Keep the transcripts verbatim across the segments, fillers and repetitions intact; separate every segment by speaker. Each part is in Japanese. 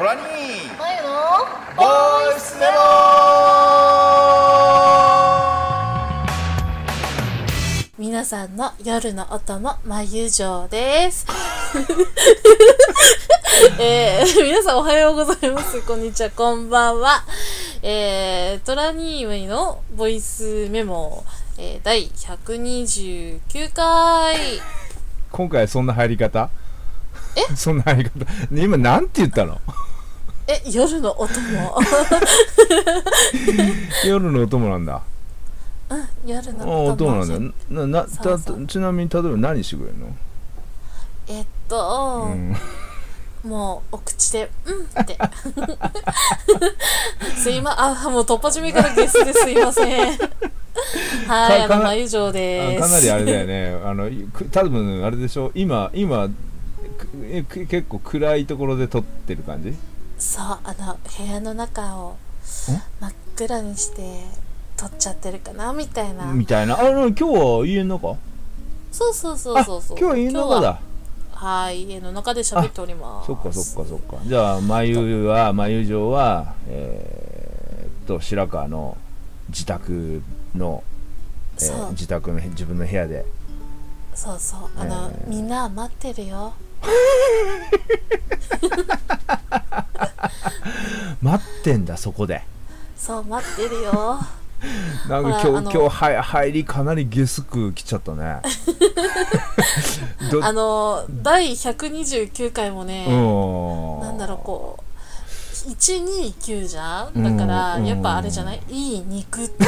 Speaker 1: トラニー
Speaker 2: まゆの
Speaker 1: ボイスメモ。
Speaker 2: 皆さんの夜のお供まゆ嬢です、えー、皆さんおはようございます、こんにちは、こんばんは。えー、トラニーのボイスメモ、えー、だいひゃくにじゅうきゅうかい。
Speaker 1: 今回そんな入り方？
Speaker 2: え
Speaker 1: そんな入り方今なんて言ったの？
Speaker 2: え、夜のお供
Speaker 1: 夜のお供なんだ。
Speaker 2: うん、夜の
Speaker 1: お
Speaker 2: お供
Speaker 1: なんだよ。なな
Speaker 2: そうそう
Speaker 1: たちなみに例えば何してくれるの？
Speaker 2: えっと、
Speaker 1: うん、
Speaker 2: もうお口でうんってすいまあもう突破締めからゲスですいませんはいあのまゆ嬢です。
Speaker 1: かなりあれだよねあの多分あれでしょ、今今え結構暗いところで撮ってる感じ？
Speaker 2: そう、あの部屋の中を真っ暗にして撮っちゃってるかなみたいな
Speaker 1: みたいな。あの今日は家の中？
Speaker 2: そうそうそうそうそう、
Speaker 1: 今日は家の中だ。
Speaker 2: はい家の中で喋っております。
Speaker 1: そっかそっかそっか。じゃあまゆはまゆ嬢はえー、っと白川の自宅の、えー、自宅の自分の部屋で、
Speaker 2: そうそうあの、えー、みんな待ってるよ
Speaker 1: 待ってんだそこで。
Speaker 2: そう待ってるよ
Speaker 1: なんか今日今日は入りかなりゲスく来ちゃったね
Speaker 2: あのだいひゃくにじゅうきゅうかいもね、なんだろうこういちにきゅうじゃん、だからやっぱあれじゃない、いい肉って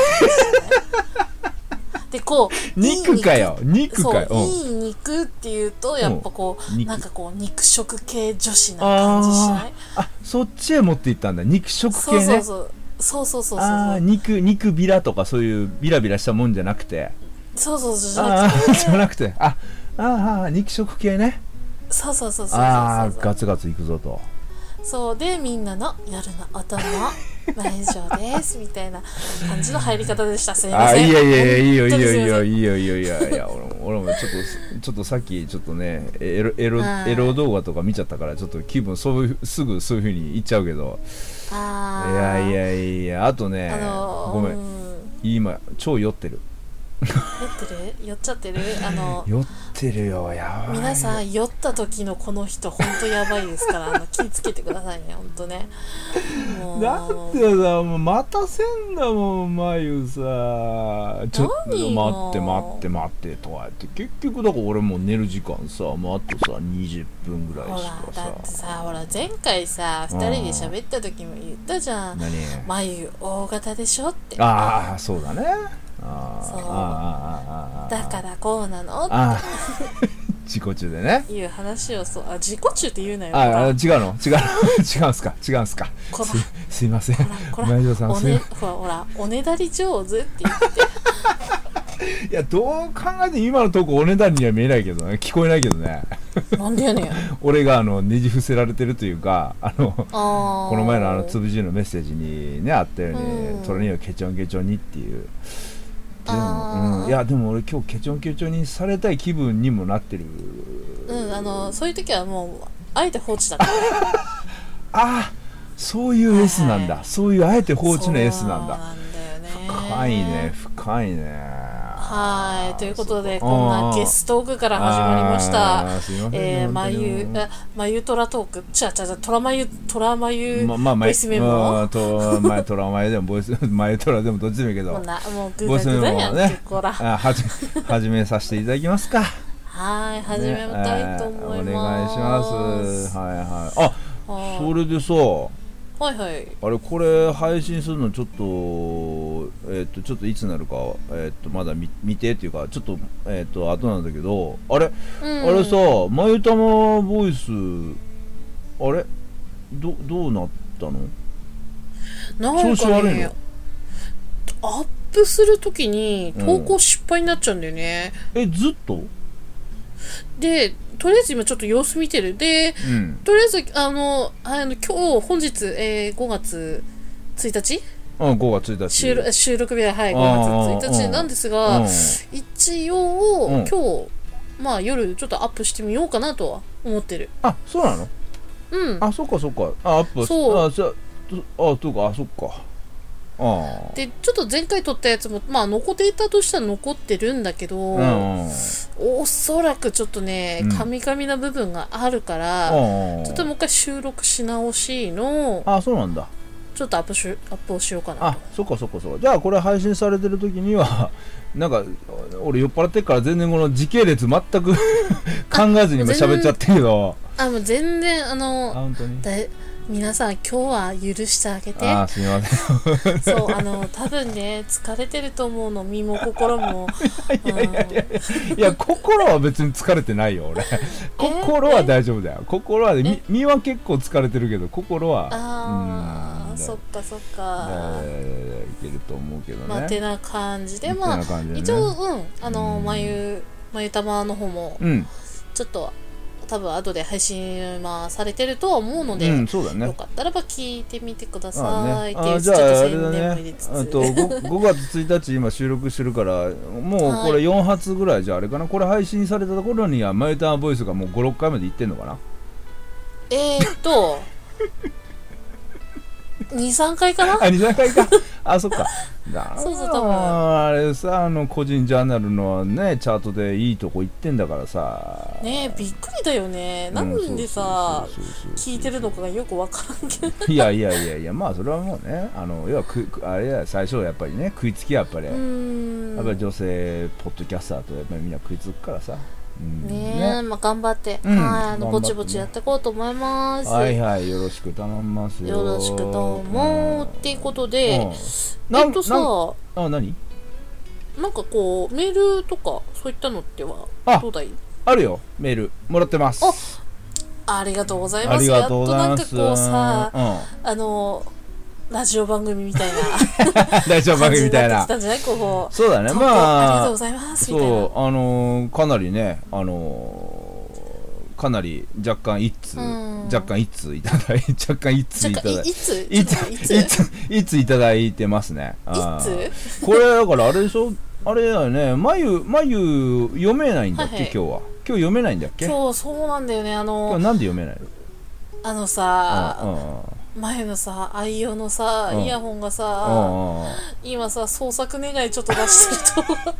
Speaker 2: でこう
Speaker 1: 肉かよ肉かよ、
Speaker 2: そういい肉っていうとやっぱこう、うん、なんかこう肉食系女子な感じしない？
Speaker 1: ああそっちへ持っていったんだ、肉食系ね。
Speaker 2: そうそうそうそうそうそうそう、
Speaker 1: あ肉肉ビラとかそういうビラビラしたもんじゃなくて、
Speaker 2: そうそうそうじゃなくて
Speaker 1: じゃなくてああ肉食系ね。
Speaker 2: そうそうそうそうそうそう、
Speaker 1: あガツガツいくぞと。
Speaker 2: そうでみんなの夜のお供まゆ嬢ですみたいな感じの入り方でした。すみません。
Speaker 1: あいやいやいやいいよいいよいいよいいよいいよいやいや俺も俺もちょっとちょっとさっきちょっとねエロエロエロ動画とか見ちゃったからちょっと気分そういうすぐそういう風に言っちゃうけど、
Speaker 2: あ
Speaker 1: いやいやいやあとね、
Speaker 2: あのー、
Speaker 1: ごめん、うん、今超酔ってる
Speaker 2: 酔ってる酔っちゃってるあの
Speaker 1: 酔ってるよ。やばい。
Speaker 2: 皆さん酔った時のこの人ほんとやばいですからあの気をつけてくださいねほんとね。
Speaker 1: もうだってさもう待たせんだもんまゆさ、ちょっと待って待って待ってとか言って結局だから俺もう寝る時間さもうあとさにじゅっぷんぐらいしかさ。
Speaker 2: ほらだってさほら前回さふたりで喋った時も言ったじゃん、
Speaker 1: 何
Speaker 2: まゆ大型でしょって。
Speaker 1: ああそうだね。あ
Speaker 2: そう
Speaker 1: ああ
Speaker 2: だからこうなのって
Speaker 1: 自己中でね
Speaker 2: いう話を。そうあ自己中って言うなよ。
Speaker 1: ああ違うの違うの違うんすか違うんすか す, すいません前田さん、
Speaker 2: ね、ほらほらおねだり上手って言って
Speaker 1: いやどう考えて今のとこおねだりには見えないけどね、聞こえないけどね
Speaker 2: なんでやねん
Speaker 1: 俺があのねじ伏せられてるというかあのあこの前のあのつぶじのメッセージにねあったように、うん、トラにはケチョンケチョンにっていうでも、うん、いやでも俺今日ケチョンケチョンにされたい気分にもなってる。
Speaker 2: うんあのそういう時はもうあえて放置だから
Speaker 1: あそういう S なんだ、はいはい、そういうあえて放置の S なんだ。
Speaker 2: なんだよね。
Speaker 1: 深いね深いね。
Speaker 2: はいということでこんなゲストークから始まりました。えー、まゆまゆトラトークちゃちゃちゃトラまゆトラまゆボイスメモ、
Speaker 1: まあ、とまあトラまゆでもボイスまゆトラでもどっちでもいいけど
Speaker 2: もうなもうグダグダやんけこら
Speaker 1: はじ始めさせていただきますか。
Speaker 2: はい始めたいと思います、ね、お
Speaker 1: 願いします。はいはいあそれでさ
Speaker 2: はいはい、
Speaker 1: あれこれ配信するのちょっとえっ、ー、とちょっといつになるかえっ、ー、とまだ 見, 見てっていうかちょっとえっ、ー、と後なんだけどあれ、うん、あれさまゆたまボイスあれ ど, どうなったの？
Speaker 2: なんかね、
Speaker 1: 調子悪いの？
Speaker 2: アップするときに投稿失敗になっちゃうんだよね、
Speaker 1: うん、えずっと
Speaker 2: でとりあえず今ちょっと様子見てるで、うん、とりあえずあのあの今日本日、えー、ごがつついたち
Speaker 1: あごがつついたち 収,
Speaker 2: 収録日は、はい、ごがつついたちなんですが一応、うん、今日、まあ、夜ちょっとアップしてみようかなとは思ってる。
Speaker 1: あそうなの？
Speaker 2: うん。
Speaker 1: あ、そっかそっか。あ、アップ。
Speaker 2: そう。
Speaker 1: あ、じゃあ、あ、そうか、あ、そっか。ああ。
Speaker 2: で、ちょっと前回撮ったやつも、まあ、残データとしては残ってるんだけど、
Speaker 1: うん。
Speaker 2: おそらくちょっとね、
Speaker 1: うん
Speaker 2: カミカミな部分があるから、ちょっともう一回収録し直しの、
Speaker 1: あ、そうなんだ。
Speaker 2: ちょっとアップし、アップをしようかなと。
Speaker 1: あ、そっかそっかそっか。じゃあこれ配信されてる時にはなんか俺酔っ払ってっから全然この時系列全く考えずに今喋っちゃってるけど。
Speaker 2: あ、もう全然あの、
Speaker 1: あ、本当に。
Speaker 2: だ皆さん今日は許してあげて。
Speaker 1: あ、すみません。
Speaker 2: そう、あの多分ね、疲れてると思うの、身も心も。
Speaker 1: いやいやいやいや、いや心は別に疲れてないよ俺。心は大丈夫だよ。心はね、身は結構疲れてるけど心は。
Speaker 2: ああ、そっかそっか。
Speaker 1: いけると思うけどね。
Speaker 2: まあてな感じで、まあ一応うんあの眉眉玉の方もちょっと。多分後で配信、まあ、されてるとは思うので、うん、そうだね、よかったらば聞いてみてくださいっていう、
Speaker 1: じゃああれだね、あと 5, ごがつついたち今収録してるからもうこれよん発ぐらいじゃあれかな、これ配信された頃にはマユタマボイスがもうご、ろっかいまで行ってんのかな。
Speaker 2: えーっとに、さんかいかな。
Speaker 1: あ、に、さんかいか。あ、そっか。
Speaker 2: そうそう、多分
Speaker 1: あれさ、あの個人ジャーナルのねチャートでいいとこ行ってんだからさ。
Speaker 2: ねえ、びっくりだよね。なんでさ聞いてるのかがよくわからんけど。
Speaker 1: いやいやいやいや、まあそれはもうね、あの要はくあれや最初はやっぱりね食いつきはやっぱりやっぱり女性ポッドキャスターとやっぱりみんな食いつくからさ。
Speaker 2: うん、ねえ、ね、まあ頑張って、うん、はい、あのぼちぼちやっていこうと思います。
Speaker 1: はいはい、よろしく頼みますよ。
Speaker 2: よろしくどうも、うん、っていうことで、うん、えっとさ、
Speaker 1: あ、何？
Speaker 2: なんかこうメールとかそういったのってはどうだい？
Speaker 1: あるよ、メールもらってます。
Speaker 2: あ、ありがとうございます。ありがとうございます。やっとなんかこうさ、うん、あのラジオ番組みたいな
Speaker 1: ラジオ番組みたいな。そうだね、まあ
Speaker 2: ありがとうございますみたいな。
Speaker 1: そう、あのー、かなりね、あのー、かなり若干一通、若干一通いただいて、若干一通いただいて、
Speaker 2: いつ
Speaker 1: いついついついただいてますね。
Speaker 2: いつ？
Speaker 1: これだからあれでしょ、あれだよね、眉眉読めないんだっけ、はいはい、今日は。今日読めないんだっけ？
Speaker 2: そうそうなんだよね、あのー。
Speaker 1: 今日なんで読めないの？
Speaker 2: あのさ、うんうん、前のさ愛用のさ、うん、イヤホンがさ、うん、今さ創作願いちょっと出してると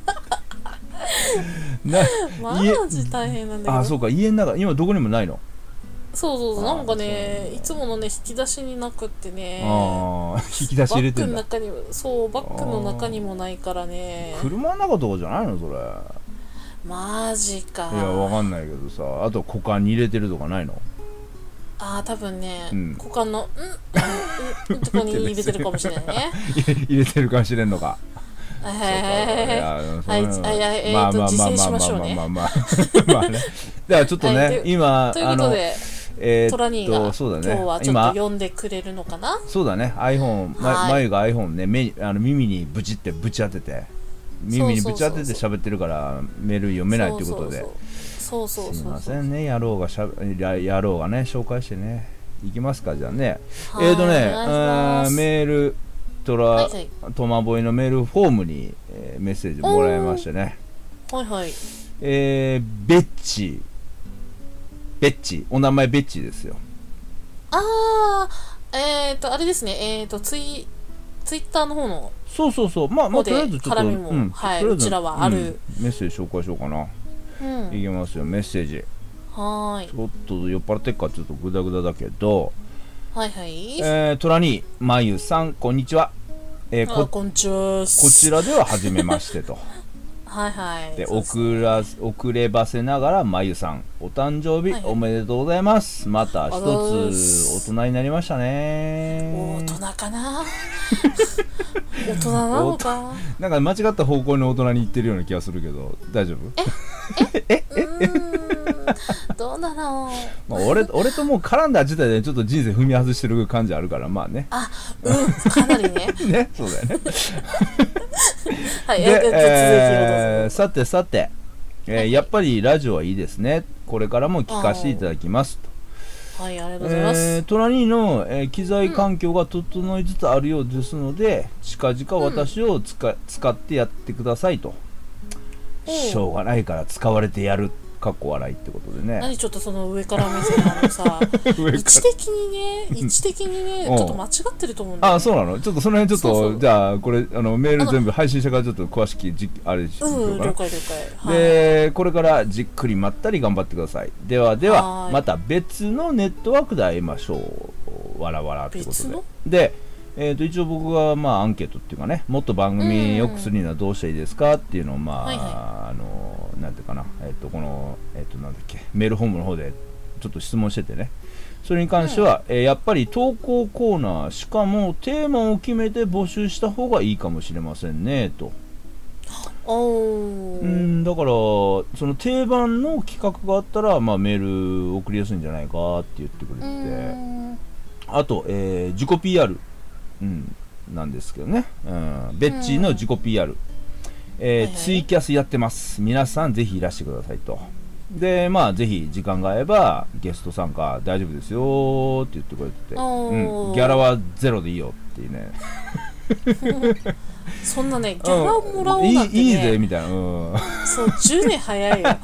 Speaker 2: マジ大変なんだけど。
Speaker 1: あ、そうか、家の中今どこにもないの？
Speaker 2: そうそうそう、なんかね、いつものね引き出しになくってね、
Speaker 1: あ引き出し入れてんだ。
Speaker 2: バッグの中にも、そうバッグの中にもないからね。
Speaker 1: 車の中とかじゃないのそれ？
Speaker 2: マジか。
Speaker 1: いやわかんないけどさ、あと股間に入れてるとかないの？
Speaker 2: ああ、多分ね、うん、股間のうんうんとこに入れてるかもしれないね。
Speaker 1: 入れてるかもしれんのか。
Speaker 2: はいはいはいはいはい、えーと実践しましょうね。
Speaker 1: まあまあまあまあまあね。ではちょっとね、今
Speaker 2: ということで、
Speaker 1: え
Speaker 2: トラニーが
Speaker 1: そうだね、
Speaker 2: 今日はちょっと読んでくれるのかな。
Speaker 1: そうだね、iPhone、眉が iPhone ね、目あの耳にブチってぶち当てて、耳にぶち当てて喋ってるからメール読めないということで。
Speaker 2: そうそうそう、
Speaker 1: すみませんね、野郎がしゃ野郎がね紹介してね、いきますか。じゃあね、えーとね、メールトラ、はいはい、トマボイのメールフォームに、えー、メッセージもらいましてね。
Speaker 2: はいはい。
Speaker 1: えー、ベッチベッチ、お名前ベッチですよ。
Speaker 2: あー、えーとあれですね、えーとツイツイッターの方の
Speaker 1: そうそうそう、まあまあとりあえずちょっと、
Speaker 2: 絡みも、うん、はい、うちらはある、うん、
Speaker 1: メッセージ紹介しようかな。うん、いきますよ、メッセージ。
Speaker 2: はーい。
Speaker 1: ちょっと酔っ払ってっからちょっとグダグダだけど、
Speaker 2: はいはい。
Speaker 1: えー、トラニー、まゆさん、こんにちは。えー、こ,
Speaker 2: こ, んちこ
Speaker 1: ちらでは初めましてと。
Speaker 2: はいはい。
Speaker 1: で、遅ら遅ればせながらまゆさん、お誕生日おめでとうございます。はいはい、また一つ大人になりましたね。
Speaker 2: 大人かな大人なのか
Speaker 1: なんか間違った方向に大人に行ってるような気がするけど大丈夫？
Speaker 2: えええうーんどうだろう、
Speaker 1: まあ、俺, 俺ともう絡んだ時代でちょっと人生踏み外してる感じあるからまあね。
Speaker 2: あ、うんかなりね
Speaker 1: ね、そうだよね
Speaker 2: はい、
Speaker 1: で、えー、さてさて、えーはい、やっぱりラジオはいいですね。これからも聞かせていただきますと。
Speaker 2: はい、ありがとうございます。
Speaker 1: えー、トラニーの、えー、機材環境が整いつつあるようですので、うん、近々私を使、うん、使ってやってくださいと。しょうがないから使われてやるかっこ笑いってことでね。
Speaker 2: 何ちょっとその上から目線なのさ位置的にね位置的にねちょっと間違ってると思うんだよね。
Speaker 1: あ、そうなの。ちょっとその辺ちょっと
Speaker 2: そうそう
Speaker 1: じゃあこれあのメール全部配信者からちょっと詳しくじあれしよ
Speaker 2: うん
Speaker 1: うかな。
Speaker 2: 了解了解。
Speaker 1: で、これからじっくりまったり頑張ってください。ではでは
Speaker 2: はーい
Speaker 1: また別のネットワークで会いましょう。わらわらってことで
Speaker 2: 別の。
Speaker 1: で、えー、と一応僕がまあアンケートっていうかね、もっと番組良くするにはどうしたらいいですかっていうのをまあ、
Speaker 2: はいはい
Speaker 1: あのなんていうかな、えっ、とこのえっ、となんだっけメールホームの方でちょっと質問しててね。それに関しては、うんえーやっぱり投稿コーナーしかもテーマを決めて募集した方がいいかもしれませんねと。
Speaker 2: おー
Speaker 1: うんだからその定番の企画があったら、まあ、メール送りやすいんじゃないかって言ってくれて
Speaker 2: う
Speaker 1: て、
Speaker 2: ん
Speaker 1: あと、えー自己 ピーアール、うん、なんですけどね、うん、ベッチーの自己 ピーアール、えー
Speaker 2: はいはい
Speaker 1: ツイキャスやってます、皆さんぜひいらしてくださいと。でまあぜひ時間が合えばゲスト参加大丈夫ですよって言ってくれてて、
Speaker 2: おー
Speaker 1: うん、ギャラはゼロでいいよっていうね
Speaker 2: そんなねギャラもらおうなんてね
Speaker 1: いいいいぜみたいな、うん
Speaker 2: そうじゅうねん早いよ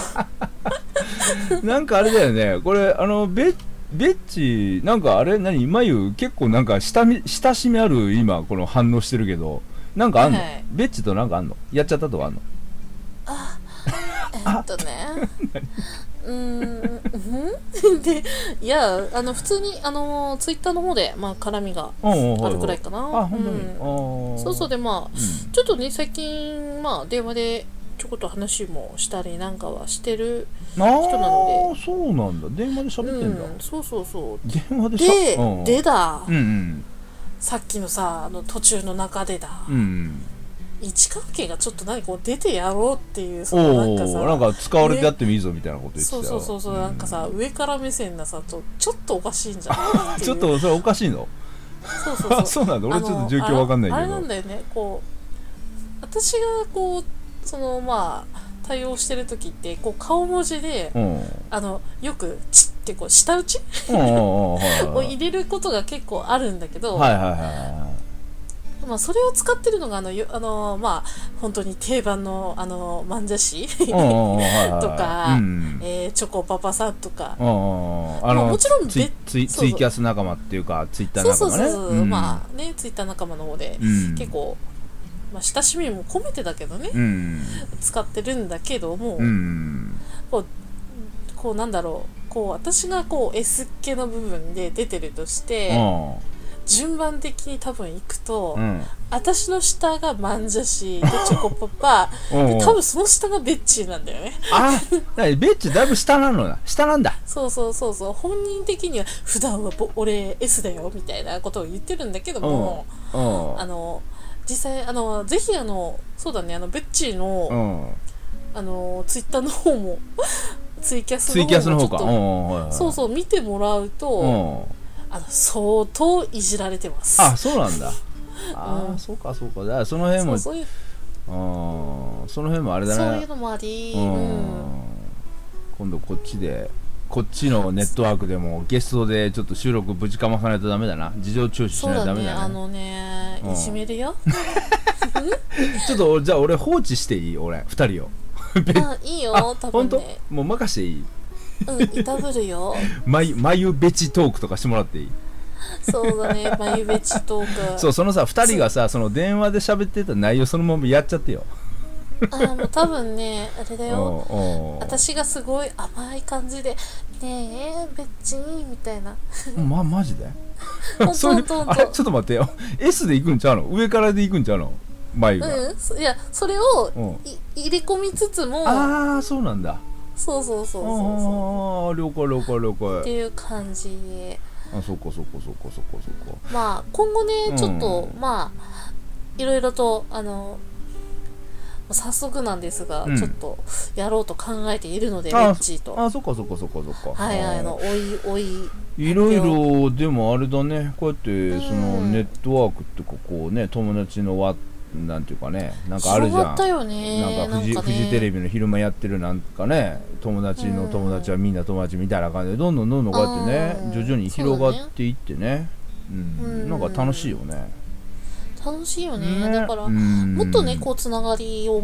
Speaker 1: なんかあれだよね、これあのベッベッチなんかあれ何眉結構なんか親み親しみある今この反応してるけどなんかあんの、
Speaker 2: はい
Speaker 1: ベッチとなんかあんのやっちゃったとかあんの。
Speaker 2: えっとねうーんでいやあの普通にあのツイッターの方でまあ絡みがあるくらいかな。
Speaker 1: あ本当に、
Speaker 2: うん
Speaker 1: あ
Speaker 2: そうそうでまあ、
Speaker 1: うん
Speaker 2: ちょっとね最近まあ電話でちょこっと話もしたりなんかはしてる
Speaker 1: あー
Speaker 2: 人なの
Speaker 1: そうなんだ、電話で喋ってんだ、
Speaker 2: うん、そうそうそう
Speaker 1: 電話でしゃ
Speaker 2: で、
Speaker 1: うん
Speaker 2: でだ、
Speaker 1: うんうん
Speaker 2: さっきのさあの途中の中でだ、
Speaker 1: うんうん
Speaker 2: 位置関係がちょっと何こう出てやろうっていうそ
Speaker 1: お
Speaker 2: のなんかさ
Speaker 1: おなんか使われてやってもいいぞみたいなこと言ってたよ。
Speaker 2: そうそうそうそう、
Speaker 1: ん
Speaker 2: なんかさ上から目線なさちょちょっとおかしいんじゃないっていう
Speaker 1: ちょっとそれおかしいの。
Speaker 2: そうそうそう
Speaker 1: あそうなんだ、俺
Speaker 2: あの
Speaker 1: ちょっと状況わかんないけど。
Speaker 2: あれあれなんだよねこう私がこうそのまあ対応してる時ってこう顔文字で、
Speaker 1: うん
Speaker 2: あのよく「チッ」ってこう舌打ち
Speaker 1: うんうんうんはいはい
Speaker 2: を入れることが結構あるんだけど、
Speaker 1: はいはいはいは
Speaker 2: まあ、それを使ってるのがあのよあのまあ本当に定番のあの漫才師
Speaker 1: い。うんうんうんはいはい
Speaker 2: とか、
Speaker 1: うん
Speaker 2: えーチョコパパさんとか、
Speaker 1: うんうんあ
Speaker 2: まあ
Speaker 1: の
Speaker 2: もちろん
Speaker 1: ツイ
Speaker 2: 別
Speaker 1: ツイ
Speaker 2: そうそう
Speaker 1: ツイキャス仲間っていうかツイッター
Speaker 2: そう
Speaker 1: 仲間ね。
Speaker 2: そうそうそう、まあねツイッター仲間の方で、
Speaker 1: うん
Speaker 2: 結構、まあ、親しみも込めてだけどね、
Speaker 1: うん
Speaker 2: 使ってるんだけども、
Speaker 1: うん
Speaker 2: こうこうなんだろうこう私がこう S っ気の部分で出てるとして、順番的に多分いくと、
Speaker 1: うんうん
Speaker 2: 私の下がマンジャシでチョコパパ
Speaker 1: うんうん
Speaker 2: で多分その下がベッチーなんだよね。
Speaker 1: あだからベッチだいぶ下なのな下なんだ。
Speaker 2: そうそうそうそう本人的には普段はぼ俺 S だよみたいなことを言ってるんだけども、
Speaker 1: うん
Speaker 2: あの実際あのぜひあのそうだねあのベッチーの、
Speaker 1: うん
Speaker 2: あのツイッターの方もツイキャス
Speaker 1: ツイキャスの方か。
Speaker 2: ちょっと
Speaker 1: うんはいはい
Speaker 2: そうそう見てもらうと、
Speaker 1: うん
Speaker 2: あの相当いじられてます。
Speaker 1: あそうなんだ。ああそうかそうか。だからその辺も
Speaker 2: そうそういう
Speaker 1: うんその辺もあれだね。
Speaker 2: そういうのもあり、
Speaker 1: う
Speaker 2: うん
Speaker 1: ん今度こっちでこっちのネットワークでもゲストでちょっと収録ぶちかまさないとダメだな。事情聴取し
Speaker 2: そうだ
Speaker 1: ないとダメだね。
Speaker 2: ねあのね
Speaker 1: うん
Speaker 2: いじめるよ。
Speaker 1: ちょっとじゃあ俺放置していい俺二人を。
Speaker 2: あいいよ
Speaker 1: あ
Speaker 2: 多
Speaker 1: 本当
Speaker 2: 分ね
Speaker 1: もう任していい。
Speaker 2: うんいたぶるよ。
Speaker 1: 眉眉べちトークとかしてもらっていい。
Speaker 2: そうだね眉べちトーク。
Speaker 1: そうそのさ二人がさその電話で喋ってた内容そのままやっちゃってよ。
Speaker 2: あもう多分ねあれだよ
Speaker 1: うんうん
Speaker 2: 私がすごい甘い感じで「ねえベッチー」みたいな
Speaker 1: まマジで
Speaker 2: ほん
Speaker 1: そういう
Speaker 2: とほんと
Speaker 1: あれちょっと待ってよ S で行くんちゃうの上からで行くんちゃうの眉が、
Speaker 2: うんそいやそれを
Speaker 1: うん
Speaker 2: い入れ込みつつも
Speaker 1: ああそうなんだ。
Speaker 2: そうそうそうそうそ
Speaker 1: ああ了解了解了解。
Speaker 2: うっていう感じで
Speaker 1: あそっかそっかそっかそっかそっか。
Speaker 2: まあ今後ね
Speaker 1: うん
Speaker 2: ちょっと、まあいろいろとあの早速なんですが、
Speaker 1: うん
Speaker 2: ちょっとやろうと考えているのでベ
Speaker 1: あ
Speaker 2: ッチーと
Speaker 1: あそっかそっかそっかそっか。
Speaker 2: はいはいあの
Speaker 1: あ
Speaker 2: おいおい
Speaker 1: いろいろでもあれだねこうやって
Speaker 2: うん
Speaker 1: そのネットワークってここね友達の輪なんていうかねなんかあるじゃん。
Speaker 2: 広がったよね
Speaker 1: なんかフジ
Speaker 2: なんかね
Speaker 1: フジテレビの昼間やってるなんかね友達の友達はみんな友達みたいな感じでどんどんどんどんこうやってね
Speaker 2: うん
Speaker 1: 徐々に広がっていってねうん
Speaker 2: うん
Speaker 1: なんか楽しいよね。
Speaker 2: 楽しいよね
Speaker 1: ね
Speaker 2: だから、
Speaker 1: うん
Speaker 2: もっとねこうつながりを持っ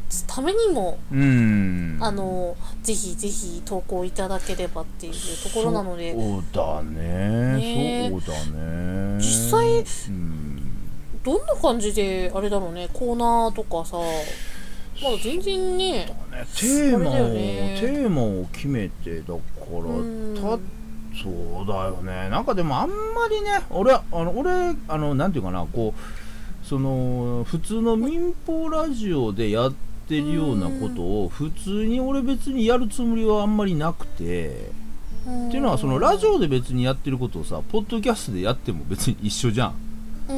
Speaker 2: ためにも、
Speaker 1: うん、
Speaker 2: あのぜひぜひ投稿いただければっていうところなので。
Speaker 1: そうだね、
Speaker 2: ね、
Speaker 1: そうだね。
Speaker 2: 実際、
Speaker 1: うん、
Speaker 2: どんな感じであれだろうね、コーナーとかさ、まだ全然ね、
Speaker 1: ね、テーマを、
Speaker 2: ね、
Speaker 1: テーマを決めて、だから、うん、たそうだよね。なんかでもあんまりね、俺あの俺あのなんていうかな、こうその普通の民放ラジオでやってるようなことを普通に俺別にやるつもりはあんまりなくて、っていうのはそのラジオで別にやってることをさ、ポッドキャストでやっても別に一緒じゃん。
Speaker 2: うん、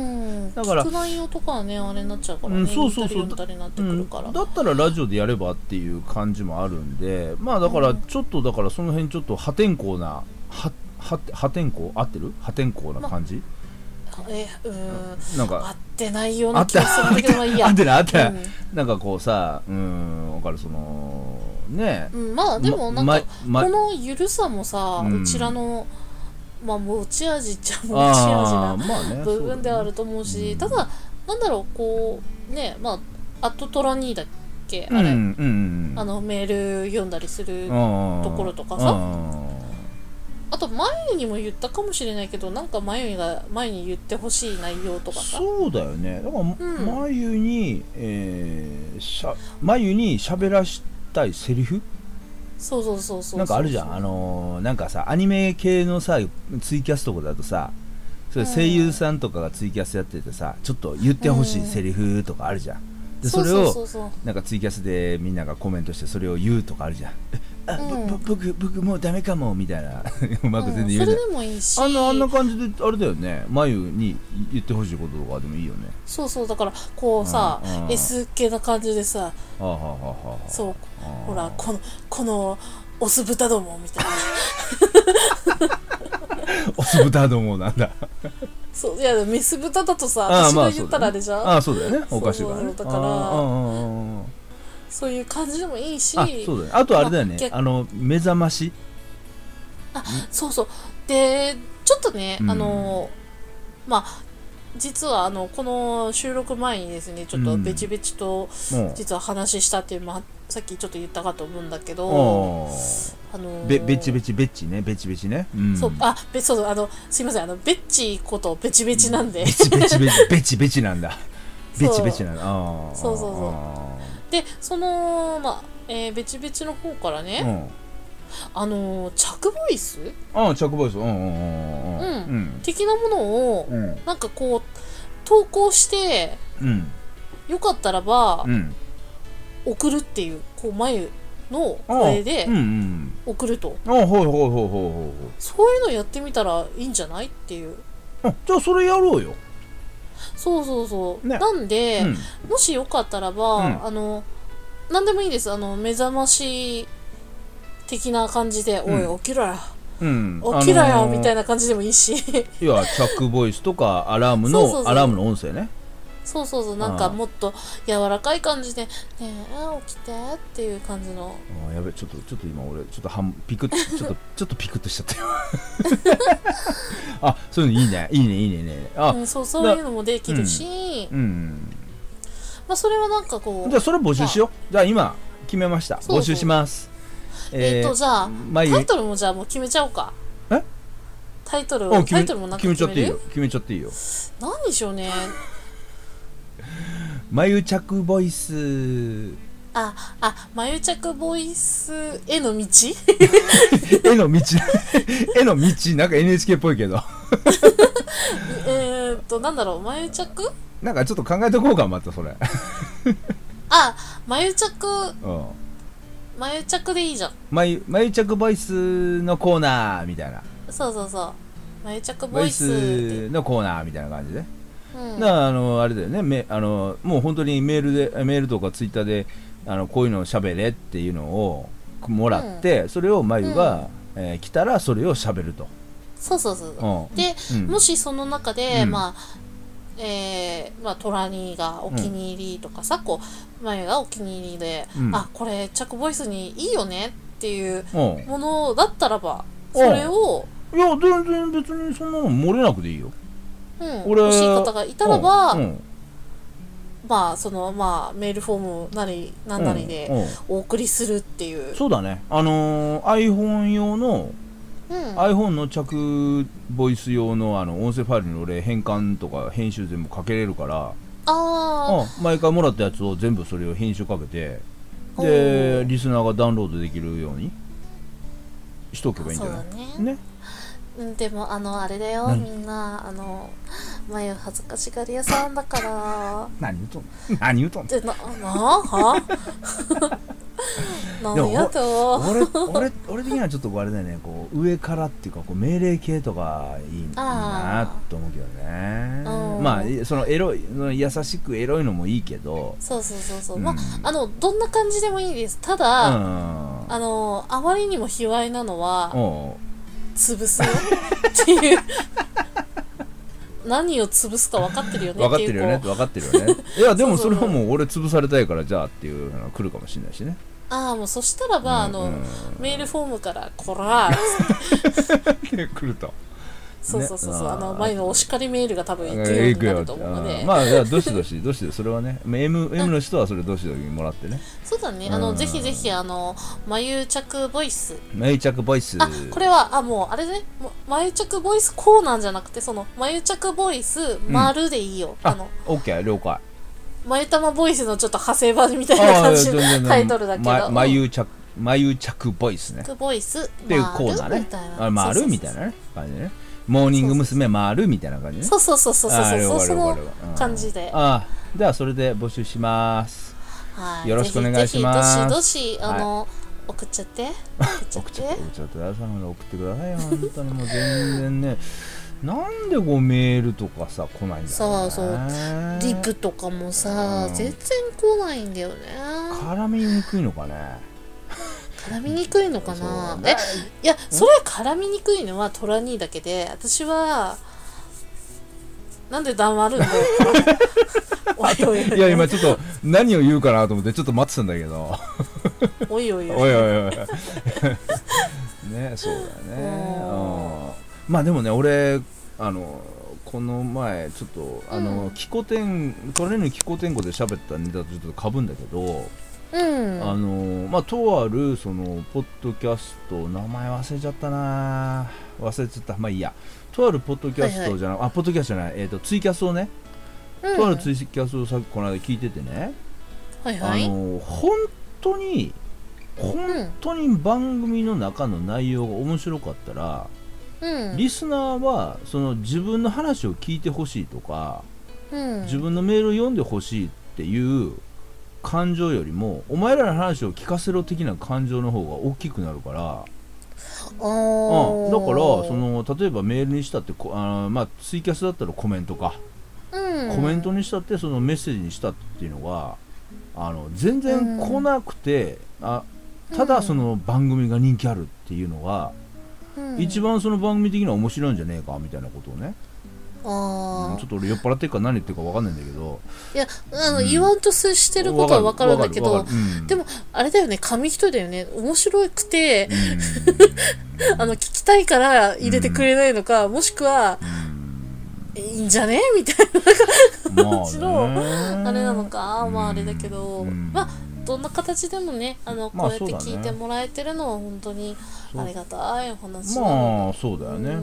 Speaker 1: だから
Speaker 2: 聞く内容とかはねあれになっちゃうからね、
Speaker 1: うん、そうそうそう、
Speaker 2: 見たり読んだりになってくるから、
Speaker 1: うん、だったらラジオでやればっていう感じもあるんで、まあだからちょっとだからその辺ちょっと破天荒なはは破天荒合ってる破天荒な感じ、
Speaker 2: ま、えうーん
Speaker 1: なんか
Speaker 2: 合ってないような気がするんだけど、まあいいや、
Speaker 1: 合ってない合ってない、
Speaker 2: うん、
Speaker 1: なんかこうさ、うーん分かる、そのね、
Speaker 2: うん、まあでもなんか、
Speaker 1: まま、
Speaker 2: このゆるさもさ、うん、うちらのまあ持ち味っちゃ持ち味な部分ではあると思うし、ただなんだろう、こうね、まあアットトラニーだっけ、あれ、うんうんうん、あのメール読んだりするところとかさ、あと前にも言ったかもしれないけど、なんか前が前に言ってほしい内容とかさ、
Speaker 1: そうだよね、だから、うん、まゆに、えー、しゃまゆに喋らしたいセリフ、
Speaker 2: そうそうそうそう、
Speaker 1: なんかあるじゃん、あのー、なんかさアニメ系のさツイキャスとかだとさ、それ声優さんとかがツイキャスやっててさ、ちょっと言ってほしいセリフとかあるじゃん、でそれをなんかツイキャスでみんながコメントしてそれを言うとかあるじゃん、あ、うん、僕僕もうダメかもみたいなうまく全然言えない、うん、それでもいいし、あんなあんな感じであれだよね、眉に言ってほしいこととかでもいいよね。
Speaker 2: そうそう、だからこうさ、うん、S 系な感じでさ、
Speaker 1: あははは
Speaker 2: そう、ほらこのこのオス豚どもみたいな
Speaker 1: オス豚どもなんだ
Speaker 2: そう、いやメス豚だとさ、私が言ったらあれじゃん、
Speaker 1: ああそうだよね、おかしいからね、
Speaker 2: だからそういう感じでもいいし、
Speaker 1: あそうだね、あとあれだよね、あの目覚まし、
Speaker 2: あそうそう、でちょっとね、うん、あのまあ実はあのこの収録前にですね、ちょっとベチベチと実は話したっていう、まあ、さっきちょっと言ったかと思うんだけど、あのー、
Speaker 1: べベチベチベッチね、ベチベチね、
Speaker 2: うん、そう、あべそうそう、あのすいません、あのベッチことベチベチなんで、
Speaker 1: ベチベチベチベチベチなんだベチベチなんだ、あ
Speaker 2: そうそうそう、でそのまあ、えー、ベチベチの方からね、うん、あのー、着ボイス、
Speaker 1: あ着ボイス、うんうんうんうん、
Speaker 2: うん、的なものを、うん、なんかこう投稿して、うん、よかったらば、うん、送るっていう、こう眉の声で送ると、
Speaker 1: あ、うんうん、あ、ほいほいほいほいほい、
Speaker 2: そういうのやってみたらいいんじゃないっていう、
Speaker 1: あ、じゃあそれやろうよ。
Speaker 2: そうそうそう、ね、なんで、うん、もしよかったらば、うん、あの何でもいいです、あの目覚まし的な感じで、うん、おい起きろよ、うん、起きろよ、あのー、みたいな感じでもいいし、
Speaker 1: 要は着ボイスとかアラームのそうそうそう、アラームの音声ね、
Speaker 2: そうそうそう、なんかもっと柔らかい感じで、ねえ起きてっていう感じの、
Speaker 1: あ、やべ、ちょっとちょっと今俺ちょっとハンピクッちょっとちょっとピクッとしちゃったよあ、そういうのいいね、いいね、いいね、いいね、あ、
Speaker 2: うん、そう、そういうのもできるし、うんうん、まあそれはなんかこう、
Speaker 1: じゃあそれ募集しよう、じゃあ今決めました、そうそう、募集します。
Speaker 2: えー、っとじゃあタイトルもじゃあもう決めちゃおうか。
Speaker 1: え
Speaker 2: タイトルをタイトルもなんか決め
Speaker 1: ちゃっていいよ、決めちゃっていいよ。
Speaker 2: 何でしょうね
Speaker 1: 眉着ボイス、
Speaker 2: ああ眉着ボイスへの道
Speaker 1: への道への道、なんか エヌエイチケー っぽいけど
Speaker 2: えっとなんだろう、眉着
Speaker 1: なんかちょっと考えとこうか、またそれ
Speaker 2: あ、眉着、うん、眉着でいいじゃん、
Speaker 1: 眉、眉着ボイスのコーナーみたいな、
Speaker 2: そうそうそう、眉着ボイス
Speaker 1: のコーナーみたいな感じで、うん、だからあのあれだよね、めあのもう本当にメールでメールとかツイッターであのこういうのを喋れっていうのをもらって、うん、それを眉が、うん、えー、来たらそれを喋ると、
Speaker 2: そうそうそう、うん、で、うん、もしその中で、うん、まあえーまあ、トラニーがお気に入りとかさ、うん、こう眉がお気に入りで、うん、あ、これ着ボイスにいいよねっていうものだったらば、それを、
Speaker 1: いや全然別にそんなの漏れなくていいよ、
Speaker 2: うん、欲しい方がいたらば、うん、 まあそのまあメールフォームなりなんなりでお送りするっていう、
Speaker 1: うんうん、そうだね、あのー、iPhone 用の、うん、iPhone の着ボイス用のあの音声ファイルに俺変換とか編集全部かけれるから、あ、うん、毎回もらったやつを全部それを編集かけて、でリスナーがダウンロードできるようにしとけばいいんじゃない？そうだね。ね。
Speaker 2: うん、でもあのあれだよ、みんなあの眉恥ずかしがり屋さんだから
Speaker 1: 何言うとんの何言うとんの
Speaker 2: ってななは何やと
Speaker 1: 俺俺俺的にはちょっとあれだよね、こう上からっていうかこう命令系とかいいなと思うけどね。まあそのエロい優しくエロいのもいいけど、
Speaker 2: そうそうそうそう、うん、まああのどんな感じでもいいです。ただ、うん、あのあまりにも卑猥なのは潰すよっていう何を潰すか分かってるよね
Speaker 1: 分かってるよね分かってるよねいやでもそれはもう俺潰されたいからじゃあっていうのが来るかもしれないしね。
Speaker 2: ああもうそしたらば、うん、あの、うん、メールフォームからこらー
Speaker 1: って来ると、
Speaker 2: そうそうそうそう、ね、あの前のお叱りメールが多分行くようになると思うので、
Speaker 1: まあじゃあどしどしどしどしそれはね M, M の人はそれどしどしもらってね。
Speaker 2: そうだね、あの、うん、ぜひぜひあの眉着ボイス
Speaker 1: 眉着ボイス、
Speaker 2: あこれはあもうあれね眉着ボイスコーナーじゃなくてその眉着ボイス丸でいいよ、うん、あの
Speaker 1: オッケー了解。
Speaker 2: 眉玉ボイスのちょっと派生版みたいな感じのタイトルだけど、ま、
Speaker 1: 眉着眉着ボイスね
Speaker 2: ボイス
Speaker 1: っていうコーナーね、あ丸みたいなね感じね、モーニング娘。丸みたいな感じね。
Speaker 2: そうそうそうそうそうそうその感じで、
Speaker 1: あではそれで募集します。はい、よろしくお願いします。
Speaker 2: ぜひどしどしあの、はい、送っちゃって送っちゃって送
Speaker 1: っちゃってください。送ってくださいよ本当にもう全然ねなんでこうメールとかさ来ないんだろうね。
Speaker 2: そうそうリプとかもさ、うん、全然来ないんだよね。
Speaker 1: 絡みにくいのかね
Speaker 2: 絡みにくいのかな。えいやそれ絡みにくいのはトラニーだけで、私はなんで黙るんだよおいおいおい
Speaker 1: いや今ちょっと何を言うかなと思ってちょっと待ってたんだけど
Speaker 2: おいおいおい
Speaker 1: おいおいおいねそうだよね、うん、まあでもね俺あのこの前ちょっとあの、うん、キコテントラニーのキコテン語で喋ったネタとちょっとかぶんだけど、うん、あのまあとあるそのポッドキャスト名前忘れちゃったな忘れちゃったまあいいや、とあるポッドキャストじゃない、はいはい、あポッドキャストじゃない、えーとツイキャスをね、うん、とあるツイキャスをさっきこの間聞いててね、はいはい、あの本当に本当に番組の中の内容が面白かったら、うん、リスナーはその自分の話を聞いてほしいとか、うん、自分のメールを読んでほしいっていう感情よりもお前らの話を聞かせろ的な感情の方が大きくなるから、あ、うん、だからその例えばメールにしたってあ、まあ、ツイキャスだったらコメントか、うん、コメントにしたってそのメッセージにしたっていうのがあの全然来なくて、うん、あただその番組が人気あるっていうのが、うん、一番その番組的には面白いんじゃねえかみたいなことをね、あ、うん、ちょっと俺酔っ払ってるから何言ってるか分かんないんだけど、
Speaker 2: いやあの、うん、言わんとしてることは分かるんだけど、うん、でもあれだよね紙一重だよね、面白くて、うん、あの聞きたいから入れてくれないのか、うん、もしくは、うん、いいんじゃねみたいな感じの、まあ、あれなのか、まああれだけど、うん、まあどんな形でもね、あのこうやって聞いてもらえてるのは本当にありがたいお話なので、
Speaker 1: まあそうだよね、うん、うん、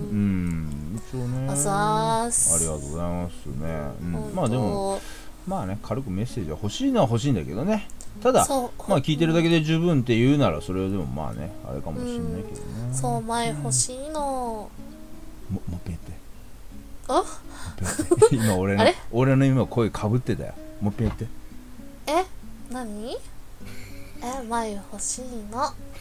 Speaker 1: 一応ね、
Speaker 2: あざーす、
Speaker 1: ありがとうございますね、うん、まあでもまあね軽くメッセージは欲しいのは欲しいんだけどね、ただまあ聞いてるだけで十分って言うならそれはでもまあねあれかもしれないけどね、
Speaker 2: うん、そう前欲しいの、うん、も
Speaker 1: もっぺん言って
Speaker 2: あ
Speaker 1: 今俺の俺の今声かぶってたよ、もっぺん言って、
Speaker 2: え何え眉欲しいの、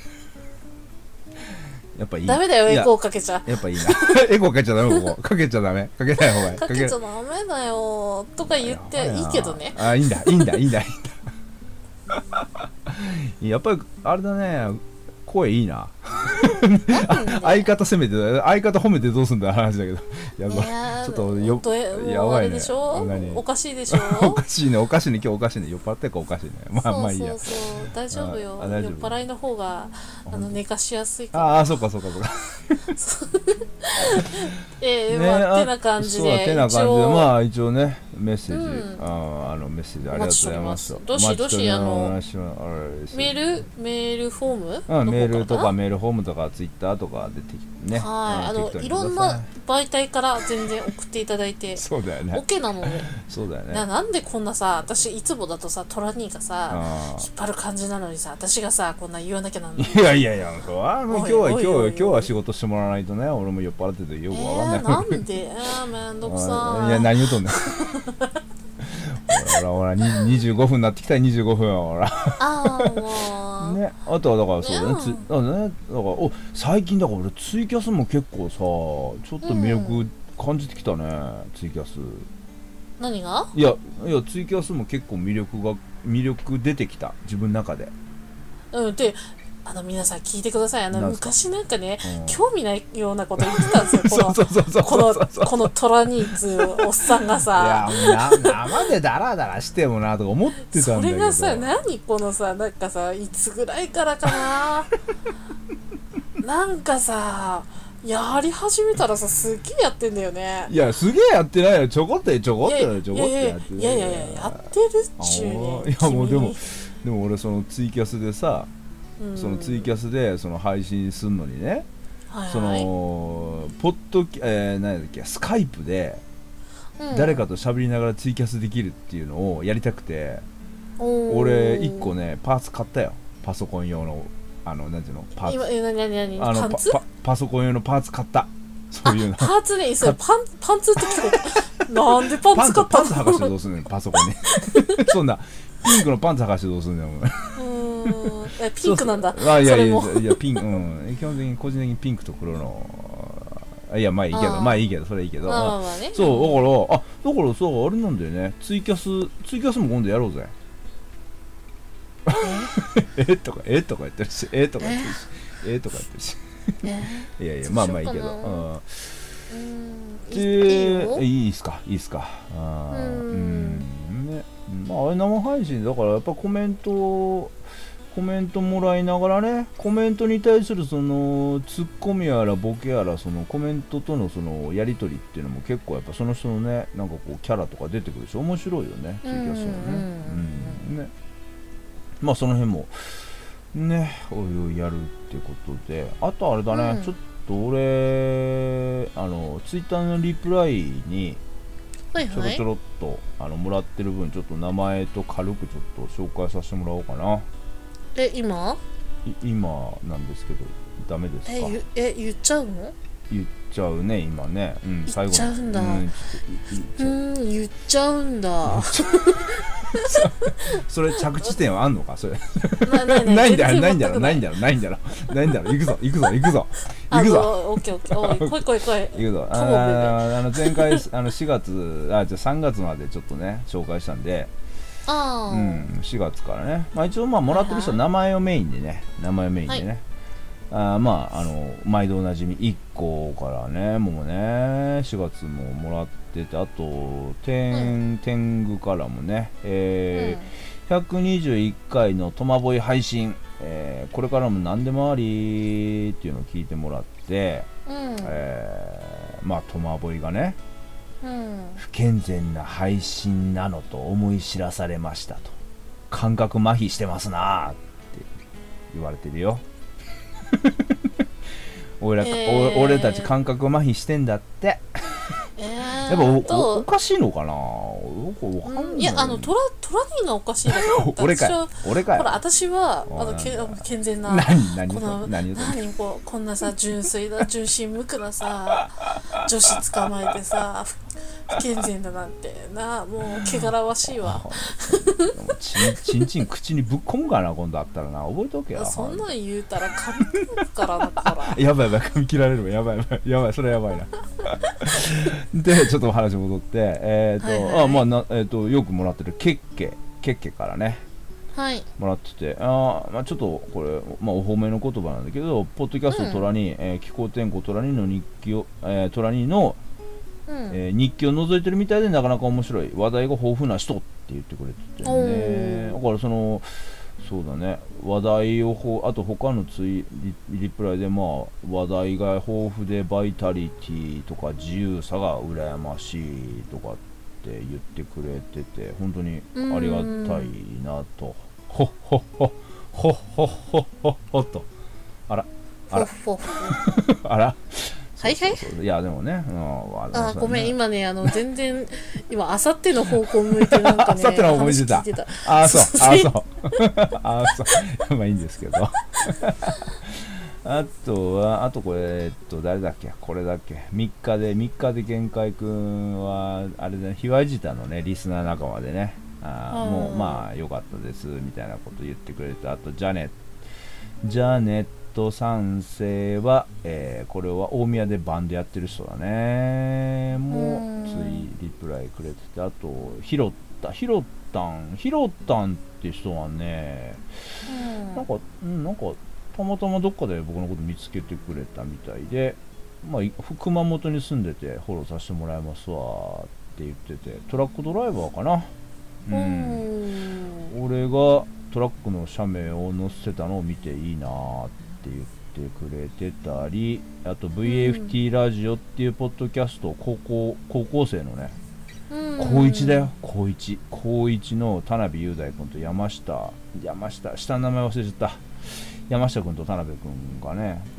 Speaker 1: やっぱいい、
Speaker 2: ダメだよエコーかけちゃ、
Speaker 1: やっぱいいなエコーかけちゃダメ、ここかけちゃダメ、かけない方がいい、
Speaker 2: かけちゃダメだよとか言っていいけどね、
Speaker 1: あいいんだいいんだいいんだいいんだやっぱりあれだね、声いいな相方攻めて相方褒めてどうすんだ話だけど、やばいちょっとよやばいね、
Speaker 2: おかしいでしょ
Speaker 1: おかしいねおかしいね今日おかしいね、酔っ払ってるからおかしいね、まあまあいいや、
Speaker 2: そうそうそう大丈夫よ、酔っ払いの方があの寝かしやすいか
Speaker 1: ら、ああそうかそうかそうか
Speaker 2: ええ、まあてな感じで、
Speaker 1: てな感じでまあ一応ねメッセージ、
Speaker 2: うん、
Speaker 1: ああのメッセージありがとうございます。
Speaker 2: どしどしあのメールメールフォーム、
Speaker 1: うん、メールとかメールフォームとかツイッターとかでね、
Speaker 2: はい、うん、あのいろんな媒体から全然送っていただいて
Speaker 1: そうだよね
Speaker 2: OK なので
Speaker 1: そうだよね。
Speaker 2: な、なんでこんなさ、私いつもだとさトラ兄がさ引っ張る感じなのにさ、私がさこんな言わなきゃなんない。
Speaker 1: いやいやいや、あの今日は今日は今日は仕事してもらわないとね、俺も酔っ払っててよくわかんない、
Speaker 2: えー、なんであーめんどくさ
Speaker 1: い。いや何言うとんねんほらほらにじゅうごふんになってきたらにじゅうごふんほら
Speaker 2: ああもう
Speaker 1: ね、あとはだからそうだね、つだからね、だからお最近だから俺ツイキャスも結構さちょっと魅力感じてきたね、うん、ツイキャス。
Speaker 2: 何が？
Speaker 1: いやいやツイキャスも結構魅力が魅力出てきた自分の中で。
Speaker 2: うんであの皆さん聞いてください。あの昔なんかね、うん、興味ないようなこと言ってたんですよ。このこのこのトラニーツおっさんがさ、
Speaker 1: いやもうな生でダラダラしてもなとか思ってたんだけど。
Speaker 2: それがさ何このさなんかさいつぐらいからかななんかさやり始めたらさすっげえやってんだよね。
Speaker 1: いやすげえやってないよ、ちょこっとちょこっとちょこっとやってる。
Speaker 2: いやいやいややってるっちゅうね。
Speaker 1: いやもうでもでも俺そのツイキャスでさ、うん、そのツイキャスでその配信するのにね、はいはい、そのポッドキ、えー、何だっけスカイプで誰かと喋りながらツイキャスできるっていうのをやりたくて、うん、俺いっこねパーツ買ったよ、パソコン用のあのなんていうのパーツ、
Speaker 2: 今何何何
Speaker 1: あの
Speaker 2: パンツ？
Speaker 1: パ, パ, パソコン用のパーツ買った。そういうの
Speaker 2: パーツね、それパンパンツって聞こえた。なんでパンツ買ったの？
Speaker 1: パンツ履かしてどうすんねんパソコンに。そんなピンクのパンツ履かしてどうすんねんお前。
Speaker 2: うーんピンクなんだ。
Speaker 1: そうそうあいやいやいやピンク、うん、基本的に個人的にピンクと黒のいやまあいいけどまあいいけどそれはいいけど、
Speaker 2: まあまあね、
Speaker 1: そうだからあだからそうあれなんだよね、ツイキャスツイキャスも今度やろうぜ。えとかえとか言ってるしえとか言ってるしえとか言ってるしいやいやまあまあいいけど、うんでいいっすかいいっすかあーうんね、まああれ生配信だからやっぱコメントコメントもらいながらね、コメントに対するそのツッコミやらボケやらそのコメントとのそのやり取りっていうのも結構やっぱその人のねなんかこうキャラとか出てくるし面白いよねツイキャスはね、うんね、まあその辺もねおいおいやるってことで、あとあれだね、うん、ちょっと俺あのツイッターのリプライにちょろちょろっと、はいはい、あのもらってる分ちょっと名前と軽くちょっと紹介させてもらおうかな。
Speaker 2: え今
Speaker 1: 今なんですけどダメですか？
Speaker 2: ええ言っちゃうの？
Speaker 1: 言っちゃうね今ね、うん、最後
Speaker 2: 言っちゃうんだ、うん、うん言っちゃうんだ
Speaker 1: それ着地点はあんのかそれないんだろないんだろないんだろないんだろないんだろ行くぞ行くぞ行くぞ行くぞ
Speaker 2: オッケーオッケーおい来い来い来い
Speaker 1: 行くぞあの前回あのしがつあじゃあさんがつまでちょっとね紹介したんで
Speaker 2: あ、
Speaker 1: うん、しがつからね、まあ、一応まあもらってる人は名前をメインでね名前をメインでね、はいあまああの毎度おなじみいっこからねもうねしがつももらってて、あと天、うん、天狗からもね、えーうん、ひゃくにじゅういっかいのトマボイ配信、えー、これからも何でもありっていうのを聞いてもらって、うんえー、まあトマボイがね、うん、不健全な配信なのと思い知らされましたと、感覚麻痺してますなって言われてるよ俺, ら、えー、俺たち感覚麻痺してんだって、えー、やっぱ お, おかしいのかな、よくわかんない、
Speaker 2: うん、いやあのトラトラニーがおかしいだけど
Speaker 1: 俺かい俺かい
Speaker 2: ほら私はあのけ健全な
Speaker 1: 何何
Speaker 2: この
Speaker 1: 何
Speaker 2: 何こうこんなさ純粋な純真無垢なさ女子捕まえてさ不健全だなんてな、もう汚らわしいわ
Speaker 1: ちんちんちん口にぶっ込むかな今度あったらな、覚えておけよ。
Speaker 2: そんなん言うたら髪切るからなから
Speaker 1: やばいやばい髪切られるわ、やばいやばいやばいそれやばいなでちょっと話戻ってえっ、ー、と、はいはい、あまあなえっ、ー、とよくもらってるケッケケッケからね
Speaker 2: はい
Speaker 1: もらってて、あまあちょっとこれまあお褒めの言葉なんだけど、ポッドキャストトラニー、うんえー、気候天候トラニーの日記を、えー、トラニーのうんえー、日記を覗いてるみたいでなかなか面白い話題が豊富な人って言ってくれててね、だからそのそうだね話題をほあと他のツイ リ, リプライでまあ話題が豊富でバイタリティとか自由さが羨ましいとかっ言ってくれてて本当にありがたいなと。ほっほっほっほっほっほっほっほっとあらあら
Speaker 2: ほっほっほ
Speaker 1: あら
Speaker 2: はいはい。
Speaker 1: そうそういやでもね、うん、
Speaker 2: あごめん今ねあの全然今あさっての方向向いてなんかね
Speaker 1: あさっての方向向いてた。
Speaker 2: 話聞いてた。
Speaker 1: あそうあそうあそうまあいいんですけどあとはあとこれえっと誰だっけこれだっけみっかでみっかで限界くんはあれだねひわじたのねリスナー仲間でねあもうまあ良かったですみたいなこと言ってくれてあとジャネジャネット三世は、えー、これは大宮でバンドやってる人だねもうついリプライくれててあとヒロタヒロタンヒロタンって人はねなんかうんなんかたまたまどっかで僕のこと見つけてくれたみたいで、まあ、熊本に住んでてフォローさせてもらいますわって言っててトラックドライバーかな、うん、俺がトラックの写メを載せてたのを見ていいなって言ってくれてたりあと ブイエフティー ラジオっていうポッドキャストを高校、高校生のね高いちだよ高いち高いちの田辺雄大君と山下山下下の名前忘れちゃった山下君と田辺君がね、うん、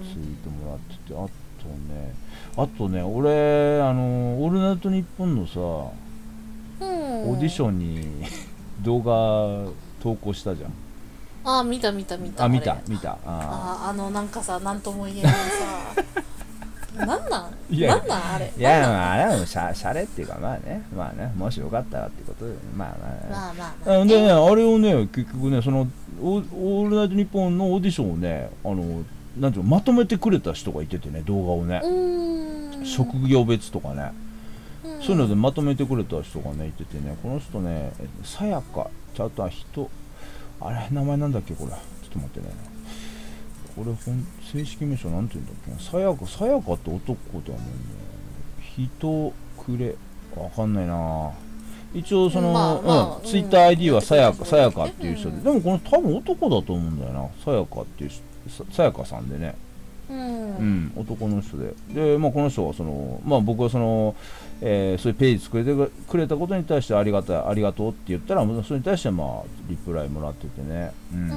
Speaker 1: ツイートもらっててあとねあとね俺あのオールナイトニッポンのさ、うん、オーディションに動画投稿したじゃん
Speaker 2: あ見た見た見た
Speaker 1: あ見た見たあ
Speaker 2: ああのなんかさなんとも言えないさなんなん
Speaker 1: いや
Speaker 2: なんなんあれ
Speaker 1: いやまああれはシャシャレっていうかまあねまあねもしよかったらってことでまあまあ、ね、
Speaker 2: まあまあまあ、ね、
Speaker 1: でねあれをね結局ねそのオールナイトニッポンのオーディションをねあのなんていうのまとめてくれた人がいててね動画をね職業別とかねそういうのでまとめてくれた人がねいててねこの人ねさやかちゃんと人あれ名前なんだっけこれちょっと待ってねこれ本正式名称なんて言うんだっけなさやかさやかって男だもんね人くれわかんないな一応その、まあまあうん、ツイッター アイディー はさやかさやかっていう人で、うん、でもこの多分男だと思うんだよなさやかっていうさやかさんでねうん、うん、男の人でで、まあ、この人はその、まあ、僕はその、えー、そういうページ作れてくれたことに対してありがたいありがとうって言ったらそれに対してまあリプライもらっててね、うんうん、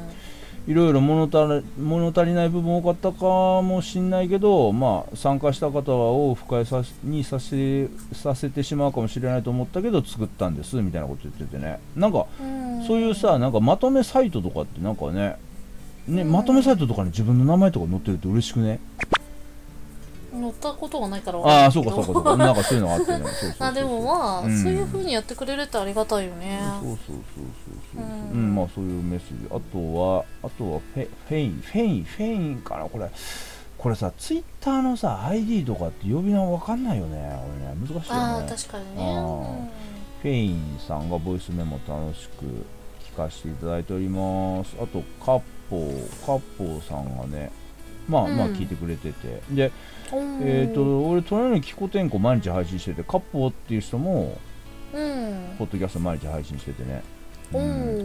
Speaker 1: いろいろ物足り、物足りない部分多かったかもしんないけど、まあ、参加した方を不快さにさせ、させてしまうかもしれないと思ったけど作ったんですみたいなこと言っててねなんかそういうさなんかまとめサイトとかってなんかねね、まとめサイトとかに自分の名前とか載ってると嬉しくね
Speaker 2: 載ったことがないから
Speaker 1: ああそうかそうかそうかなんかそういうのがあってねそうそうそうそう
Speaker 2: あでもまあ、うん、そういう風にやってくれるってありがたいよね
Speaker 1: そうそうそうそうそう、うん、うん、まあそういうメッセージあとはあとはフェフェインフェインフェインかなこれこれさツイッターのさ アイディー とかって呼び名わかんないよね俺ね難しいよね
Speaker 2: ああ確かにね、うん、
Speaker 1: フェインさんがボイスメモ楽しく聞かせていただいておりますあとカッポーカッポーさんがねまあ、うん、まあ聞いてくれててでえっ、ー、と俺隣のキコテンコ毎日配信しててカッポーっていう人も、うん、ポッドキャスト毎日配信しててね、うん、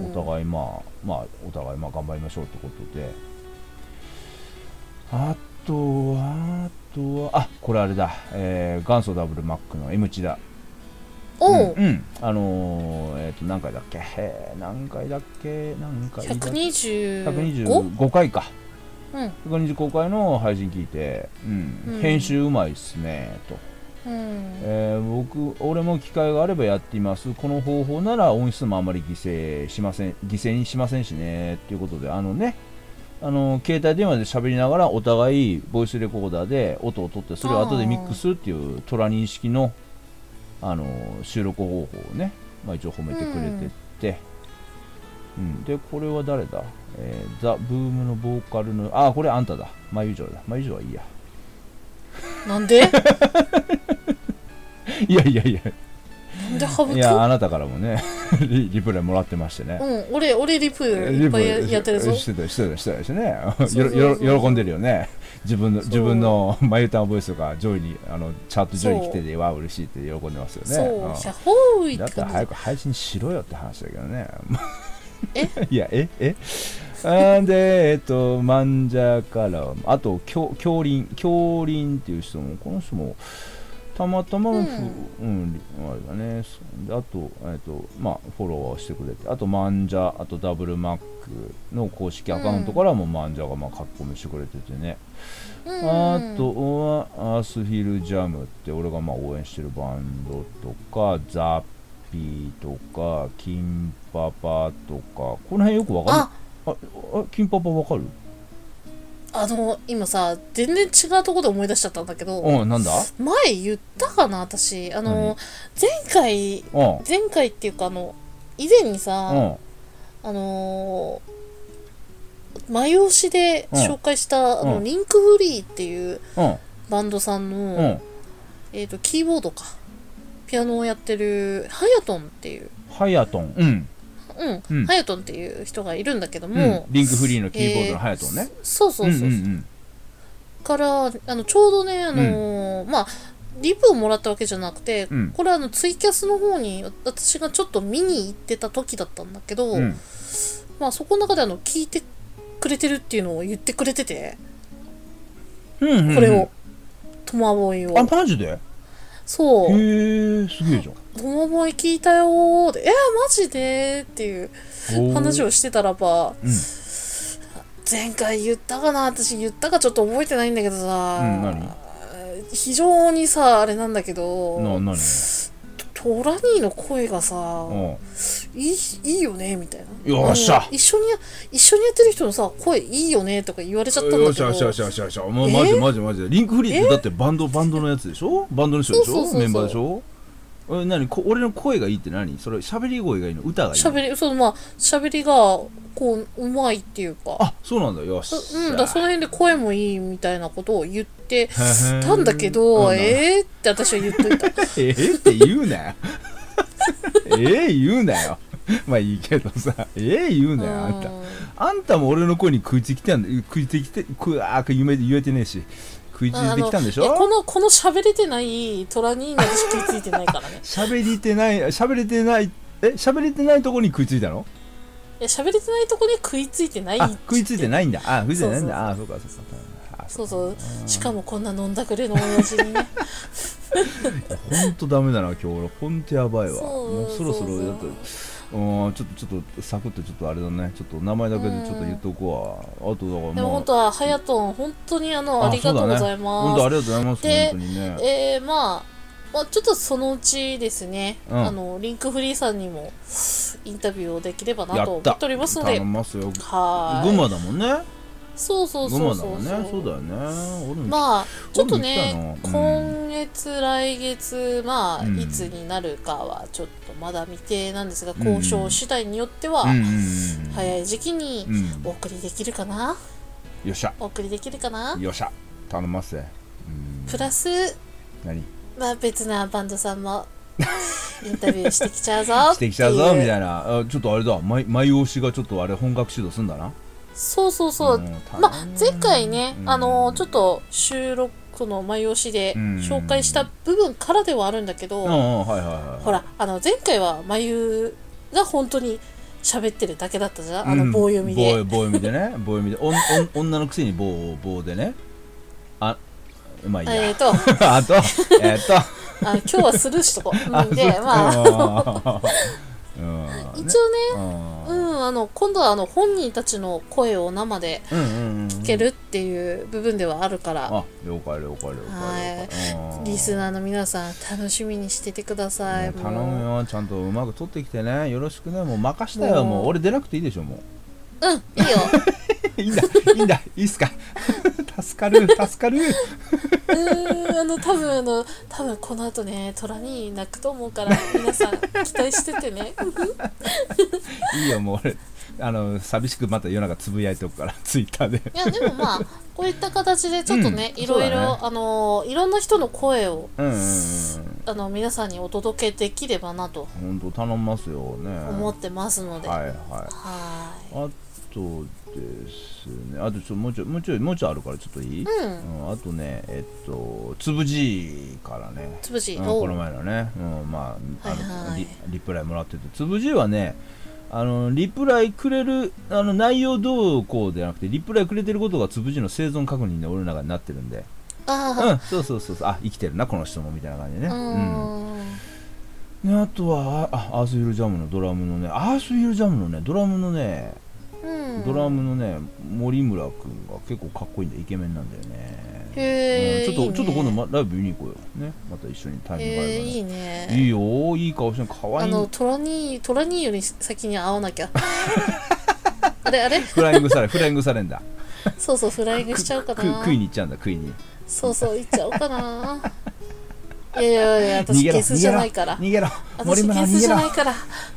Speaker 1: お互いまあまあお互いまあ頑張りましょうってことであとはあとはあこれあれだ、えー、元祖ダブルマックの エム チだ
Speaker 2: おう、
Speaker 1: うん、うん、あのー、えっ、ー、と何回だっけ、えー、何回だっけ何回だっけひゃくにじゅうごかいか、うん、ひゃくにじゅうごかいの配信聞いて、うんうん、編集うまいっすねと、うんえー、僕俺も機会があればやっていますこの方法なら音質もあまり犠牲しません犠牲にしませんしねっていうことであのねあの携帯電話で喋りながらお互いボイスレコーダーで音を取ってそれを後でミックスするっていうトラ認識のあの収録方法をね、まあ、一応褒めてくれてて、うんうん、でこれは誰だ、えー、ザ・ブームのボーカルのあこれあんただまゆじょうだまゆじょうはいいや
Speaker 2: なんで
Speaker 1: いやいやいや
Speaker 2: なんでハブと
Speaker 1: いやあなたからもねリ, リプレイもらってましてね
Speaker 2: うん俺俺リプレイいっぱい や, やってるぞ
Speaker 1: してたしてたしてたしね喜んでるよね自分の自分のマユタンボイスが上位にあのチャート上位に来ててわ嬉しいって喜んでますよね
Speaker 2: そうシャホーイ
Speaker 1: だったら早く配信しろよって話だけどね
Speaker 2: え
Speaker 1: いやええあでえっとマンジャからあと京林京林っていう人もこの人もたまたまふ、
Speaker 2: う
Speaker 1: うんん、あれだね。であと、えっと、まあ、フォローしてくれて、あと、マンジャ、あと、ダブルマックの公式アカウントからも、マンジャがまあ書き込みしてくれててね。
Speaker 2: うん、
Speaker 1: あとは、アースフィルジャムって、俺がまあ応援してるバンドとか、ザッピーとか、キンパパとか、この辺よくわかる？
Speaker 2: あ
Speaker 1: あ、あ、キンパパわかる？
Speaker 2: あの今さ全然違うところで思い出しちゃったんだけど、
Speaker 1: うん、なんだ？
Speaker 2: 前言ったかな私。あの前回
Speaker 1: うん、
Speaker 2: 前回っていうかあの以前にさ、
Speaker 1: うん、
Speaker 2: あのー、マヨシで紹介した、あの
Speaker 1: うん
Speaker 2: リンクフリーっていう
Speaker 1: うん、
Speaker 2: バンドさんの、
Speaker 1: うん。
Speaker 2: えーとキーボードかピアノをやってるハヤトンっていう、
Speaker 1: ハヤトン、うん、
Speaker 2: うん
Speaker 1: うん
Speaker 2: ハヤトンっていう人がいるんだけど
Speaker 1: うん、
Speaker 2: も、
Speaker 1: リンクフリーのキーボードのハヤトンね。
Speaker 2: そうそうそうそう、
Speaker 1: うんうん
Speaker 2: からあのちょうどね、あのーまあリプをもらったわけじゃなくて、
Speaker 1: うん、
Speaker 2: これはあのツイキャスの方に私がちょっと見に行ってた時だったんだけど、
Speaker 1: うん、
Speaker 2: まあそこの中であの聞いてくれてるっていうのを言ってくれてて、
Speaker 1: うんうんうん、
Speaker 2: これをトマボイを、
Speaker 1: あ、マジで？
Speaker 2: そう
Speaker 1: へえ、すげえじゃん。
Speaker 2: トマボイ聞いたよーで、えー、マジでっていう話をしてたらば、
Speaker 1: うん、
Speaker 2: 前回言ったかな、私言ったかちょっと覚えてないんだけどさ、
Speaker 1: うん何
Speaker 2: 非常にさあれなんだけど、
Speaker 1: な、なに？
Speaker 2: トラニーの声がさ、
Speaker 1: うん、
Speaker 2: いいいいよねみたいな。
Speaker 1: よっしゃ、
Speaker 2: 一緒に一緒にやってる人のさ声いいよねとか言われちゃったんだけど、
Speaker 1: よっしゃよっしゃよっしゃよっしゃよっしゃ、もうマジマジマジで。リンクフリーってだってバンドバンドのやつでしょ？バンドの人でしょ？
Speaker 2: そうそうそうそう
Speaker 1: メンバーでしょ？え、何？こ俺の声がいいって何？それ喋り声がいいの？歌がいいの？
Speaker 2: 喋りそうまあ喋りがこううまいっていうか、
Speaker 1: あ、そうなんだ。よし、
Speaker 2: うん、だその辺で声もいいみたいなことを言ってたんだけど、
Speaker 1: うん、
Speaker 2: えーって私は言っといた。
Speaker 1: えーって言うなよ。えー言うなよ。まあいいけどさ、えー言うなよ、あんた。あんたも俺の声に食いつきてんだ、食いつきて、くあー言え言えてねえし、食いついてきたんでしょ？
Speaker 2: このこの喋れてないトラニーに私食いついてないからね。
Speaker 1: 喋りてない、喋れてない、え、喋れてないとこに食いついたの？
Speaker 2: いや喋れてないとこに食いついてない。
Speaker 1: あ、食いついてないんだ。あ、食いついてないんだ。あ、そうかそうか。
Speaker 2: そうそう、しかもこんな飲んだくれの親父にね。
Speaker 1: ほんとダメだな今日俺、ほんとやばいわ。
Speaker 2: そう
Speaker 1: もうそろそろだってうんちょっとちょっとサクッとちょっとあれだね、ちょっと名前だけでちょっと言っとくわ。あとだからまあ
Speaker 2: でも本当はハヤトン本当にあのありがとうございます。
Speaker 1: 本当ありがとうございます。
Speaker 2: で、
Speaker 1: 本当にね。
Speaker 2: えー、まあまあ、ちょっとそのうちですね、
Speaker 1: うん、
Speaker 2: あのリンクフリーさんにもインタビューをできればなと思っておりますので、
Speaker 1: 頼みますよ。
Speaker 2: はい。
Speaker 1: 群馬だもんね。
Speaker 2: そうそうそうそう。
Speaker 1: 群馬だもんね。そうだよね。俺も
Speaker 2: まあちょっとね、
Speaker 1: うん、
Speaker 2: 今月来月まあ、
Speaker 1: うん、
Speaker 2: いつになるかはちょっとまだ未定なんですが、うん、交渉次第によっては、
Speaker 1: うん、
Speaker 2: 早い時期にお送りできるかな。
Speaker 1: うん、よっしゃ。
Speaker 2: お送りできるかな。
Speaker 1: よっしゃ。頼ますぜ。
Speaker 2: プラス
Speaker 1: 何？
Speaker 2: まあ別なバンドさんもインタビューしてきちゃうぞ
Speaker 1: してきちゃうぞみたいな。あ、ちょっとあれだ、前推しがちょっとあれ本格指導すんだな。
Speaker 2: そうそうそう、うん、まあ前回ね、うん、あのちょっと収録の前推しで紹介した部分からではあるんだけど、ほらあの前回はまゆが本当に喋ってるだけだったじゃん、あの棒読みで、
Speaker 1: うん、棒読みでね、棒読みで、おんおん女のくせに棒棒でね、あ、まあいいや。
Speaker 2: えーと、
Speaker 1: あと、えーと、
Speaker 2: あ今日はスルーしとこう。うんで、まあ、うん、一応ね、うん、あの今度はあの本人たちの声を生で聞けるっていう部分ではあるから、
Speaker 1: あ、了解了解了解。
Speaker 2: はい、リスナーの皆さん楽しみにしててください。
Speaker 1: 頼むよ、ちゃんとうまく撮ってきてね、よろしくね、もう任したよ、もう俺出なくていいでしょ、もう。
Speaker 2: うん、いいよ。
Speaker 1: いいんだ、いいんだ、いいっすか。助かる、助かる。う
Speaker 2: ーん、あの多分あの多分この後ね、虎に泣くと思うから皆さん期待しててね。
Speaker 1: いいよ、もう俺あの寂しくまた夜中つぶやいておくからツイッターで。
Speaker 2: いやでもまあこういった形でちょっとね、うん、いろいろ、ね、あのいろんな人の声を、うんうんうん、あの皆さんにお届けできればなと。
Speaker 1: 本当頼みますよね。
Speaker 2: 思ってますので。
Speaker 1: はいはい。
Speaker 2: はい。
Speaker 1: あとですね、あとちょもうちょいもうちょいもうちょいあるからちょっといい？うん。うん、あとね、えっとつぶじからね。
Speaker 2: つぶじ。
Speaker 1: うん、この前のね、うん、まあ、はいはい、あの リ, リプライもらってて、つぶじはね。あのリプライくれるあの内容どうこうではなくてリプライくれてることがつぶじの生存確認で俺の中になってるんで、
Speaker 2: あ
Speaker 1: うん、そうそうそうそう、あ、生きてるなこの人もみたいな感じでね。
Speaker 2: あ、う
Speaker 1: うん
Speaker 2: ん。
Speaker 1: で、あとはあアースヒルジャムのドラムのね、アースヒルジャムのねドラムのね、
Speaker 2: うん。
Speaker 1: ドラムのね森村くんが結構かっこいいんだよ、イケメンなんだよね。
Speaker 2: へえ、
Speaker 1: うん、ちょっと
Speaker 2: いいね
Speaker 1: ちょっと今度、ま、ライブ見に行こうよね、また一緒にタイミングがあればね。
Speaker 2: へえ、いいね。
Speaker 1: いいよ、いい顔してる、かわいい。
Speaker 2: あの、トラニー、トラニーより先に会わなきゃ。あれあれ
Speaker 1: フライングされフライングされんだ。
Speaker 2: そうそう、フライングしちゃうか
Speaker 1: く
Speaker 2: な。
Speaker 1: 食いに行っちゃうんだ、食いに。
Speaker 2: そうそう、行っちゃおうかな。いやいやいや、
Speaker 1: 逃げろ
Speaker 2: 私ゲスじゃないから。
Speaker 1: 逃げろ森
Speaker 2: 私ゲスじ
Speaker 1: 村逃げろ。
Speaker 2: ゃないから。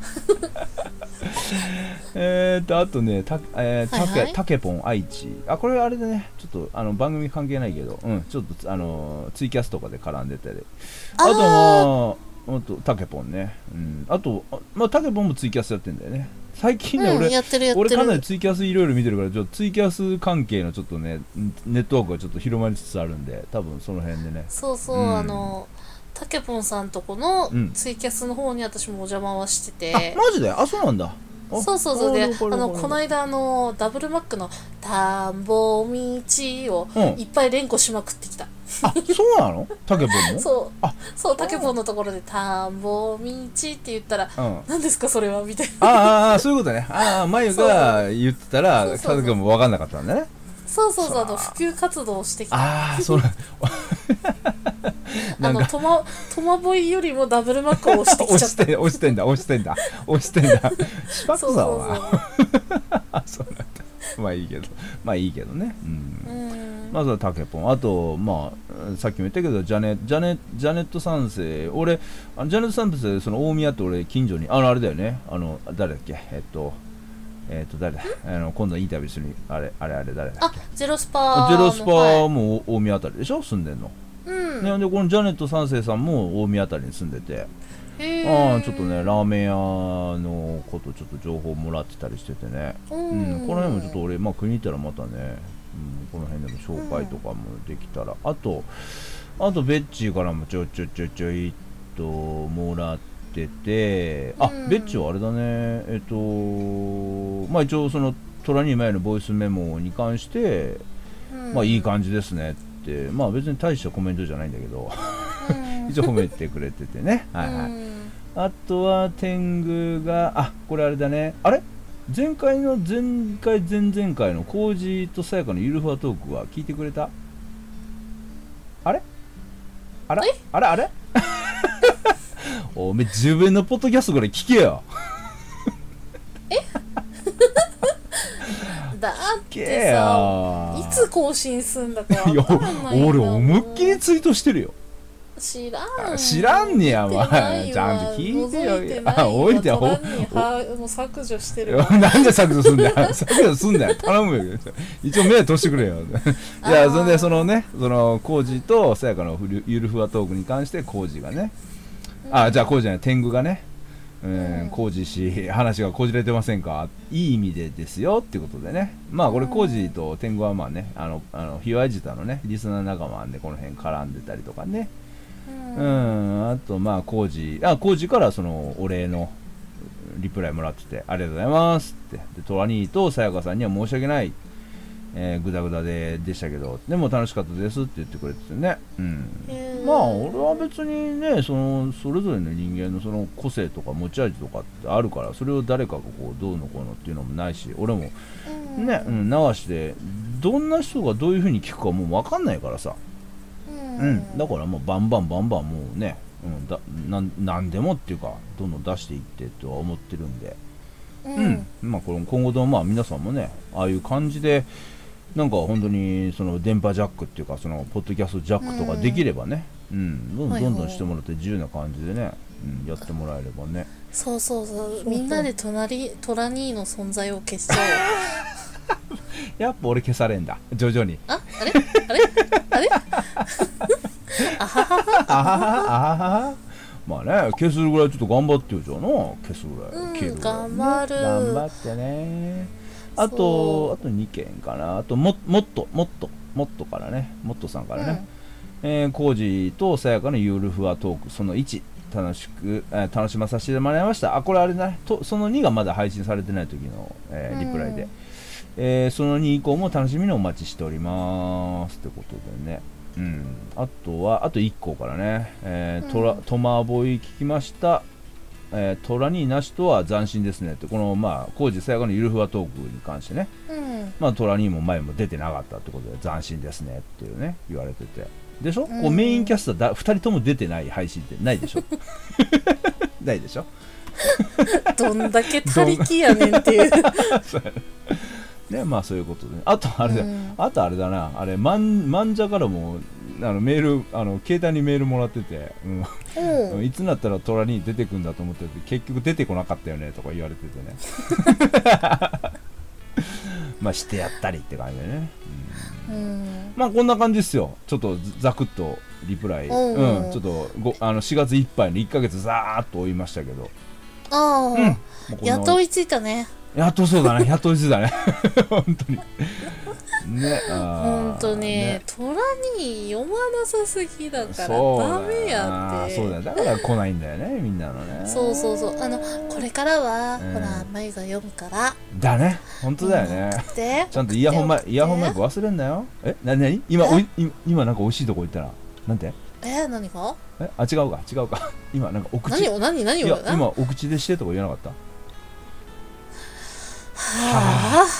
Speaker 1: えーとあとね、たえーたけ
Speaker 2: はいはい
Speaker 1: たけぽん愛知、あ、これあれでね、ちょっとあの番組関係ないけど、うん、ちょっとあのツイキャスとかで絡んでて、あとまああとたけぽんね、うん、あとあまあたけぽんもツイキャスやってんだよね最近ね。
Speaker 2: うん、
Speaker 1: 俺
Speaker 2: やってるやってる。
Speaker 1: 俺かなりツイキャスいろいろ見てるから、ちょっとツイキャス関係のちょっとねネットワークがちょっと広まりつつあるんで、多分その辺でね。
Speaker 2: そうそう、
Speaker 1: うん
Speaker 2: あの、たけぽんさんとこの
Speaker 1: うん
Speaker 2: ツイキャスの方に私もお邪魔はして
Speaker 1: あ、
Speaker 2: て。
Speaker 1: マジで？あ、そうなんだ。あ
Speaker 2: そうそうそう。で、あ
Speaker 1: あー
Speaker 2: の、この間、あの、ダブルマックの田んぼ道を
Speaker 1: うん
Speaker 2: いっぱい連呼しまくってきた。
Speaker 1: あ、そうなの？たけぽんも？
Speaker 2: そう。
Speaker 1: あ、
Speaker 2: そう、たけぽんのところで田んぼ道って言ったら、
Speaker 1: うん。
Speaker 2: 何ですかそれはみたいな。
Speaker 1: ああああ、そういうことね。ああ、まゆが言ってたら、
Speaker 2: そうそうそう
Speaker 1: たけも分かんなかったんだね。
Speaker 2: そうそうそう、
Speaker 1: そう
Speaker 2: あの、普及活動をしてきた。
Speaker 1: ああ、そうな
Speaker 2: あの、
Speaker 1: なんか
Speaker 2: トマ、トマボイよりもダブルマックを押してきちゃっ
Speaker 1: 押して、押してんだ、押してんだ、押してんだ。しば
Speaker 2: た。
Speaker 1: く
Speaker 2: そうそう
Speaker 1: だわ。
Speaker 2: そう。
Speaker 1: あ、そうなんだ。まあいいけど、まあいいけどね。う。
Speaker 2: うんん。
Speaker 1: まずはタケポン。あと、まあ、さっきも言ったけど、ジャネ、ジャネ、ジャネット三世。俺、あのジャネット三世、その大宮って俺、近所に、あの、あれだよね。あの、誰だっけえっと、えっと、誰だあの、今度インタビューするに、あれ、あれ、あれ、誰だっ
Speaker 2: あ
Speaker 1: け、
Speaker 2: ゼロスパーの。
Speaker 1: ゼロスパ
Speaker 2: はい
Speaker 1: も大宮あたりでしょ、住んでんの。
Speaker 2: うん。
Speaker 1: ね、でこのジャネット三世さんも大宮あたりに住んでて、
Speaker 2: へー
Speaker 1: ああちょっとねラーメン屋のことちょっと情報もらってたりしててね、
Speaker 2: う
Speaker 1: うん
Speaker 2: ん。
Speaker 1: この辺もちょっと俺、まあ、国行ったらまたね、うん、この辺でも紹介とかもできたら、あとあとベッチーからもちょちょちょちょいっともらってて、あ、
Speaker 2: うん
Speaker 1: ベッチーはあれだね、えっとまあ一応そのトラニー前のボイスメモに関して、
Speaker 2: うん、
Speaker 1: まあいい感じですねって、まあ別に大したコメントじゃないんだけど
Speaker 2: うん
Speaker 1: 一応褒めてくれててね、はいはい、
Speaker 2: うん
Speaker 1: あとは天狗が、あ、これあれだね、あれ前回の前回前々回のコージとさやかのゆるふわトークは聞いてくれた？あれあら
Speaker 2: え
Speaker 1: あれあれおめえ自分のポッドキャストこれ聞けよ。
Speaker 2: だっ
Speaker 1: 聞け
Speaker 2: てさ、
Speaker 1: よ。
Speaker 2: いつ更新すんだか
Speaker 1: いや
Speaker 2: わからないんだ
Speaker 1: 俺
Speaker 2: もん
Speaker 1: 思いっきりツイートしてるよ。
Speaker 2: 知らん
Speaker 1: 知らんねや、
Speaker 2: 見て
Speaker 1: ま
Speaker 2: ないわ
Speaker 1: あ。ちゃんと聞いてよ。
Speaker 2: 覗いてないわ
Speaker 1: あ、置いてよ。
Speaker 2: トラにはもう削除してるわ
Speaker 1: なんで削除すんだよ。削除すんだよ。頼むよ。一応目通してくれよ。いや、それでそのね、そのコージとさやかのふるゆるふわトークに関してコージがね、あ、じゃあコージじゃない、天狗がね、うん、コージ氏、話がこじれてませんか、いい意味でですよっていうことでね、まあこれコージと天狗はまあね、あの、あの、ひわいじたのね、リスナー仲間なんでこの辺絡んでたりとかね、
Speaker 2: う
Speaker 1: うんん、あとまあコージ、あ、コージからそのお礼のリプライもらってて、ありがとうございますって、でトラニーとさやかさんには申し訳ない、えー、グダグダででしたけど、でも楽しかったですって言ってくれててね、うん、
Speaker 2: へー
Speaker 1: まあ俺は別にね、そのそれぞれの人間のその個性とか持ち味とかってあるから、それを誰かがこうどうのこうのっていうのもないし、俺も
Speaker 2: うん
Speaker 1: ね、うん、流してどんな人がどういう風に聞くかもう分かんないからさ、
Speaker 2: うん
Speaker 1: うん、だからもうバンバンバンバンもうね、うん、だなんなんでもっていうかどんどん出していってとは思ってるんで、
Speaker 2: う
Speaker 1: うんん、まあこれ今後ともまあ皆さんもね、ああいう感じでなんか本当にその電波ジャックっていうかそのポッドキャストジャックとかできればね、うん、どんどんどんどんしてもらって自由な感じでね、うん、やってもらえればね。
Speaker 2: そうそうそう
Speaker 1: そう
Speaker 2: みんなで隣トラニーの存在を消しちゃおう
Speaker 1: やっぱ俺消されんだ徐々に。
Speaker 2: ああれあれあれあははは
Speaker 1: あははあははまあね、消すぐらいちょっと頑張ってよ、じゃあな、消すぐらい、
Speaker 2: うん
Speaker 1: 消えるぐらい、ね、
Speaker 2: 頑張る
Speaker 1: 頑張ってね。あ
Speaker 2: そ
Speaker 1: とあとにけんかな、あとももっともっともっとからね、もっとさんからね、えー、コージとさやかのゆるふわトークそのいち楽しく、えー楽しまさせてもらいました。あ、これあれだね、とそのにがまだ配信されてない時の、えーリプライで、
Speaker 2: うん
Speaker 1: えーそのに以降も楽しみにお待ちしておりますってことでね。 うん、あとはあといっこからね、えー、トラトマボイ聞きました、えー、トラニーなしとは斬新ですねって、このまあ浩二さやかのゆるふわトークに関してね、
Speaker 2: うん、
Speaker 1: まあトラニーも前も出てなかったってことで斬新ですねっていうね言われてて、でしょ、
Speaker 2: うん、
Speaker 1: こうメインキャスターだふたりとも出てない配信ってないでしょないでしょ
Speaker 2: どんだけ他力やねんっていう
Speaker 1: ね、まあそういうことで、ね、あとあれだ、うん、あとあれだな、あれマンマンジャからもあのメール、あの携帯にメールもらってて、うんうん、いつになったらトラに出てくんだと思ってて結局出てこなかったよねとか言われててねまあしてやったりって感じでね、うんうん、まあこんな感じですよ。ちょっとざくっとリプライ、うんうん、ちょっとごあのしがついっぱいのいっかげつざーっと追いましたけど、
Speaker 2: ああ、うん、やっと追いついたね。
Speaker 1: やっとそうだね、やっと追いついたね本当にね、
Speaker 2: 本当に、ね、虎に読まなさすぎだからダメやって。
Speaker 1: そうだよ、だから来ないんだよねみんなのね。
Speaker 2: そうそうそう、あのこれからは、うん、ほら眉が読むから
Speaker 1: だね、本当だよね、うん、ちゃんとイヤホンマイイヤホンマイク忘れんなよ。え、なになに今おい今なんか美味しいとこ行ったらなんて
Speaker 2: え、何が
Speaker 1: え、あ、違うか違うか今なんかお口
Speaker 2: 何を何何を
Speaker 1: いや今お口でしてとか言わなかった
Speaker 2: はあ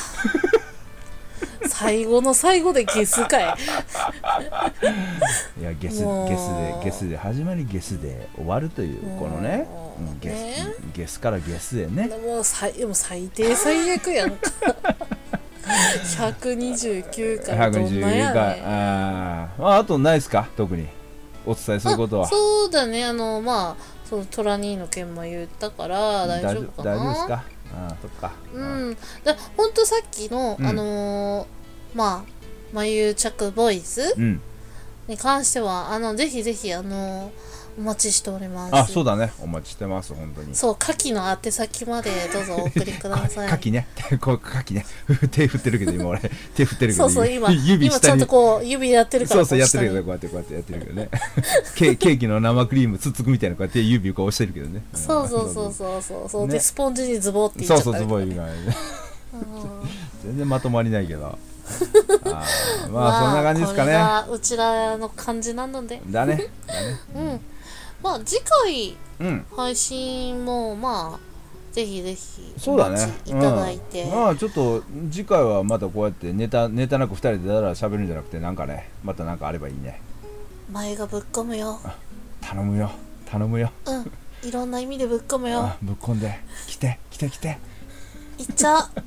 Speaker 2: 最後の最後でゲスかい
Speaker 1: いやゲスゲスでゲスで始まりゲスで終わるというこのね、うん、ゲス、ね、ゲスからゲスでね、
Speaker 2: もう最でも最低最悪やんかひゃくにじゅうきゅうかいどんなやねん。
Speaker 1: ああ、あとないですか特にお伝えすることは。
Speaker 2: そうだね、あのまあそのトラニーの件も言ったから大丈夫かな。
Speaker 1: 大丈夫ですか。ああ、そっか。
Speaker 2: うん。だほんとさっきの、うん、あのー、まあ眉着ボイスに関しては、あのぜひぜひあのー、お待ちしております。
Speaker 1: あ、そうだね、お待ちしてます本当に。
Speaker 2: そう、牡蠣の宛先までどうぞお送りください。
Speaker 1: 牡蠣ね、こう牡蠣ね、手振ってるけど今俺手振ってるけど。
Speaker 2: そうそう、今指今ちゃんとこう指やってるから。
Speaker 1: そうそうやってるけどこうやってこうやってやってるけどね。ケーキの生クリームつっつくみたいなこうやって指をこう押してるけどね。
Speaker 2: そうそうそうそうそうそう、ね、でスポンジにズボっていっちゃったりとか、ね。そうそうズボいがね。全然まとまりないけど。あまあそんな感じですかね。これがうちらの感じなので。
Speaker 1: だね。だね。
Speaker 2: うん。まあ次回配信も、うん、まあぜひぜひお待ちいただいて、
Speaker 1: うん、まあちょっと次回はまたこうやってネタネタなくふたりでだら喋るんじゃなくてなんかねまたなんかあればいいね。
Speaker 2: 前がぶっ込むよ。
Speaker 1: 頼むよ頼むよ。
Speaker 2: うん、いろんな意味でぶっ込むよ。
Speaker 1: ぶっ込んで来て来て来て。
Speaker 2: いっちゃう。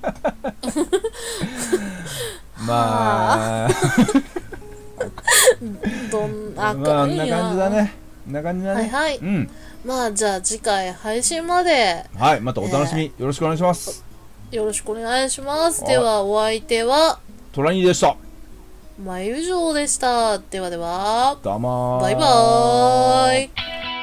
Speaker 1: まあ
Speaker 2: どんな
Speaker 1: まあこんな感じだね。こんな感じだね。
Speaker 2: はいはい。うん。まあじゃあ次回配信まで。
Speaker 1: はい、またお楽しみ、えー、よろしくお願いします。
Speaker 2: よろしくお願いします。ではお相手は
Speaker 1: トラニーでした。
Speaker 2: 眉城でした。ではでは。
Speaker 1: どうもー。
Speaker 2: バイバーイ。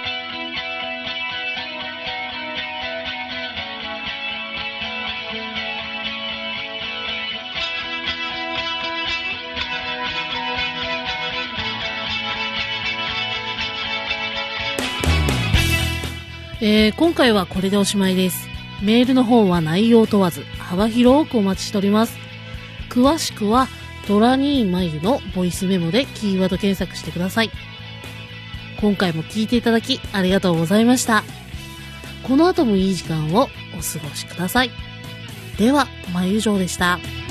Speaker 2: えー、今回はこれでおしまいです。メールの方は内容問わず幅広くお待ちしております。詳しくはトラニーマユのボイスメモでキーワード検索してください。今回も聞いていただきありがとうございました。この後もいい時間をお過ごしください。では、まゆじょうでした。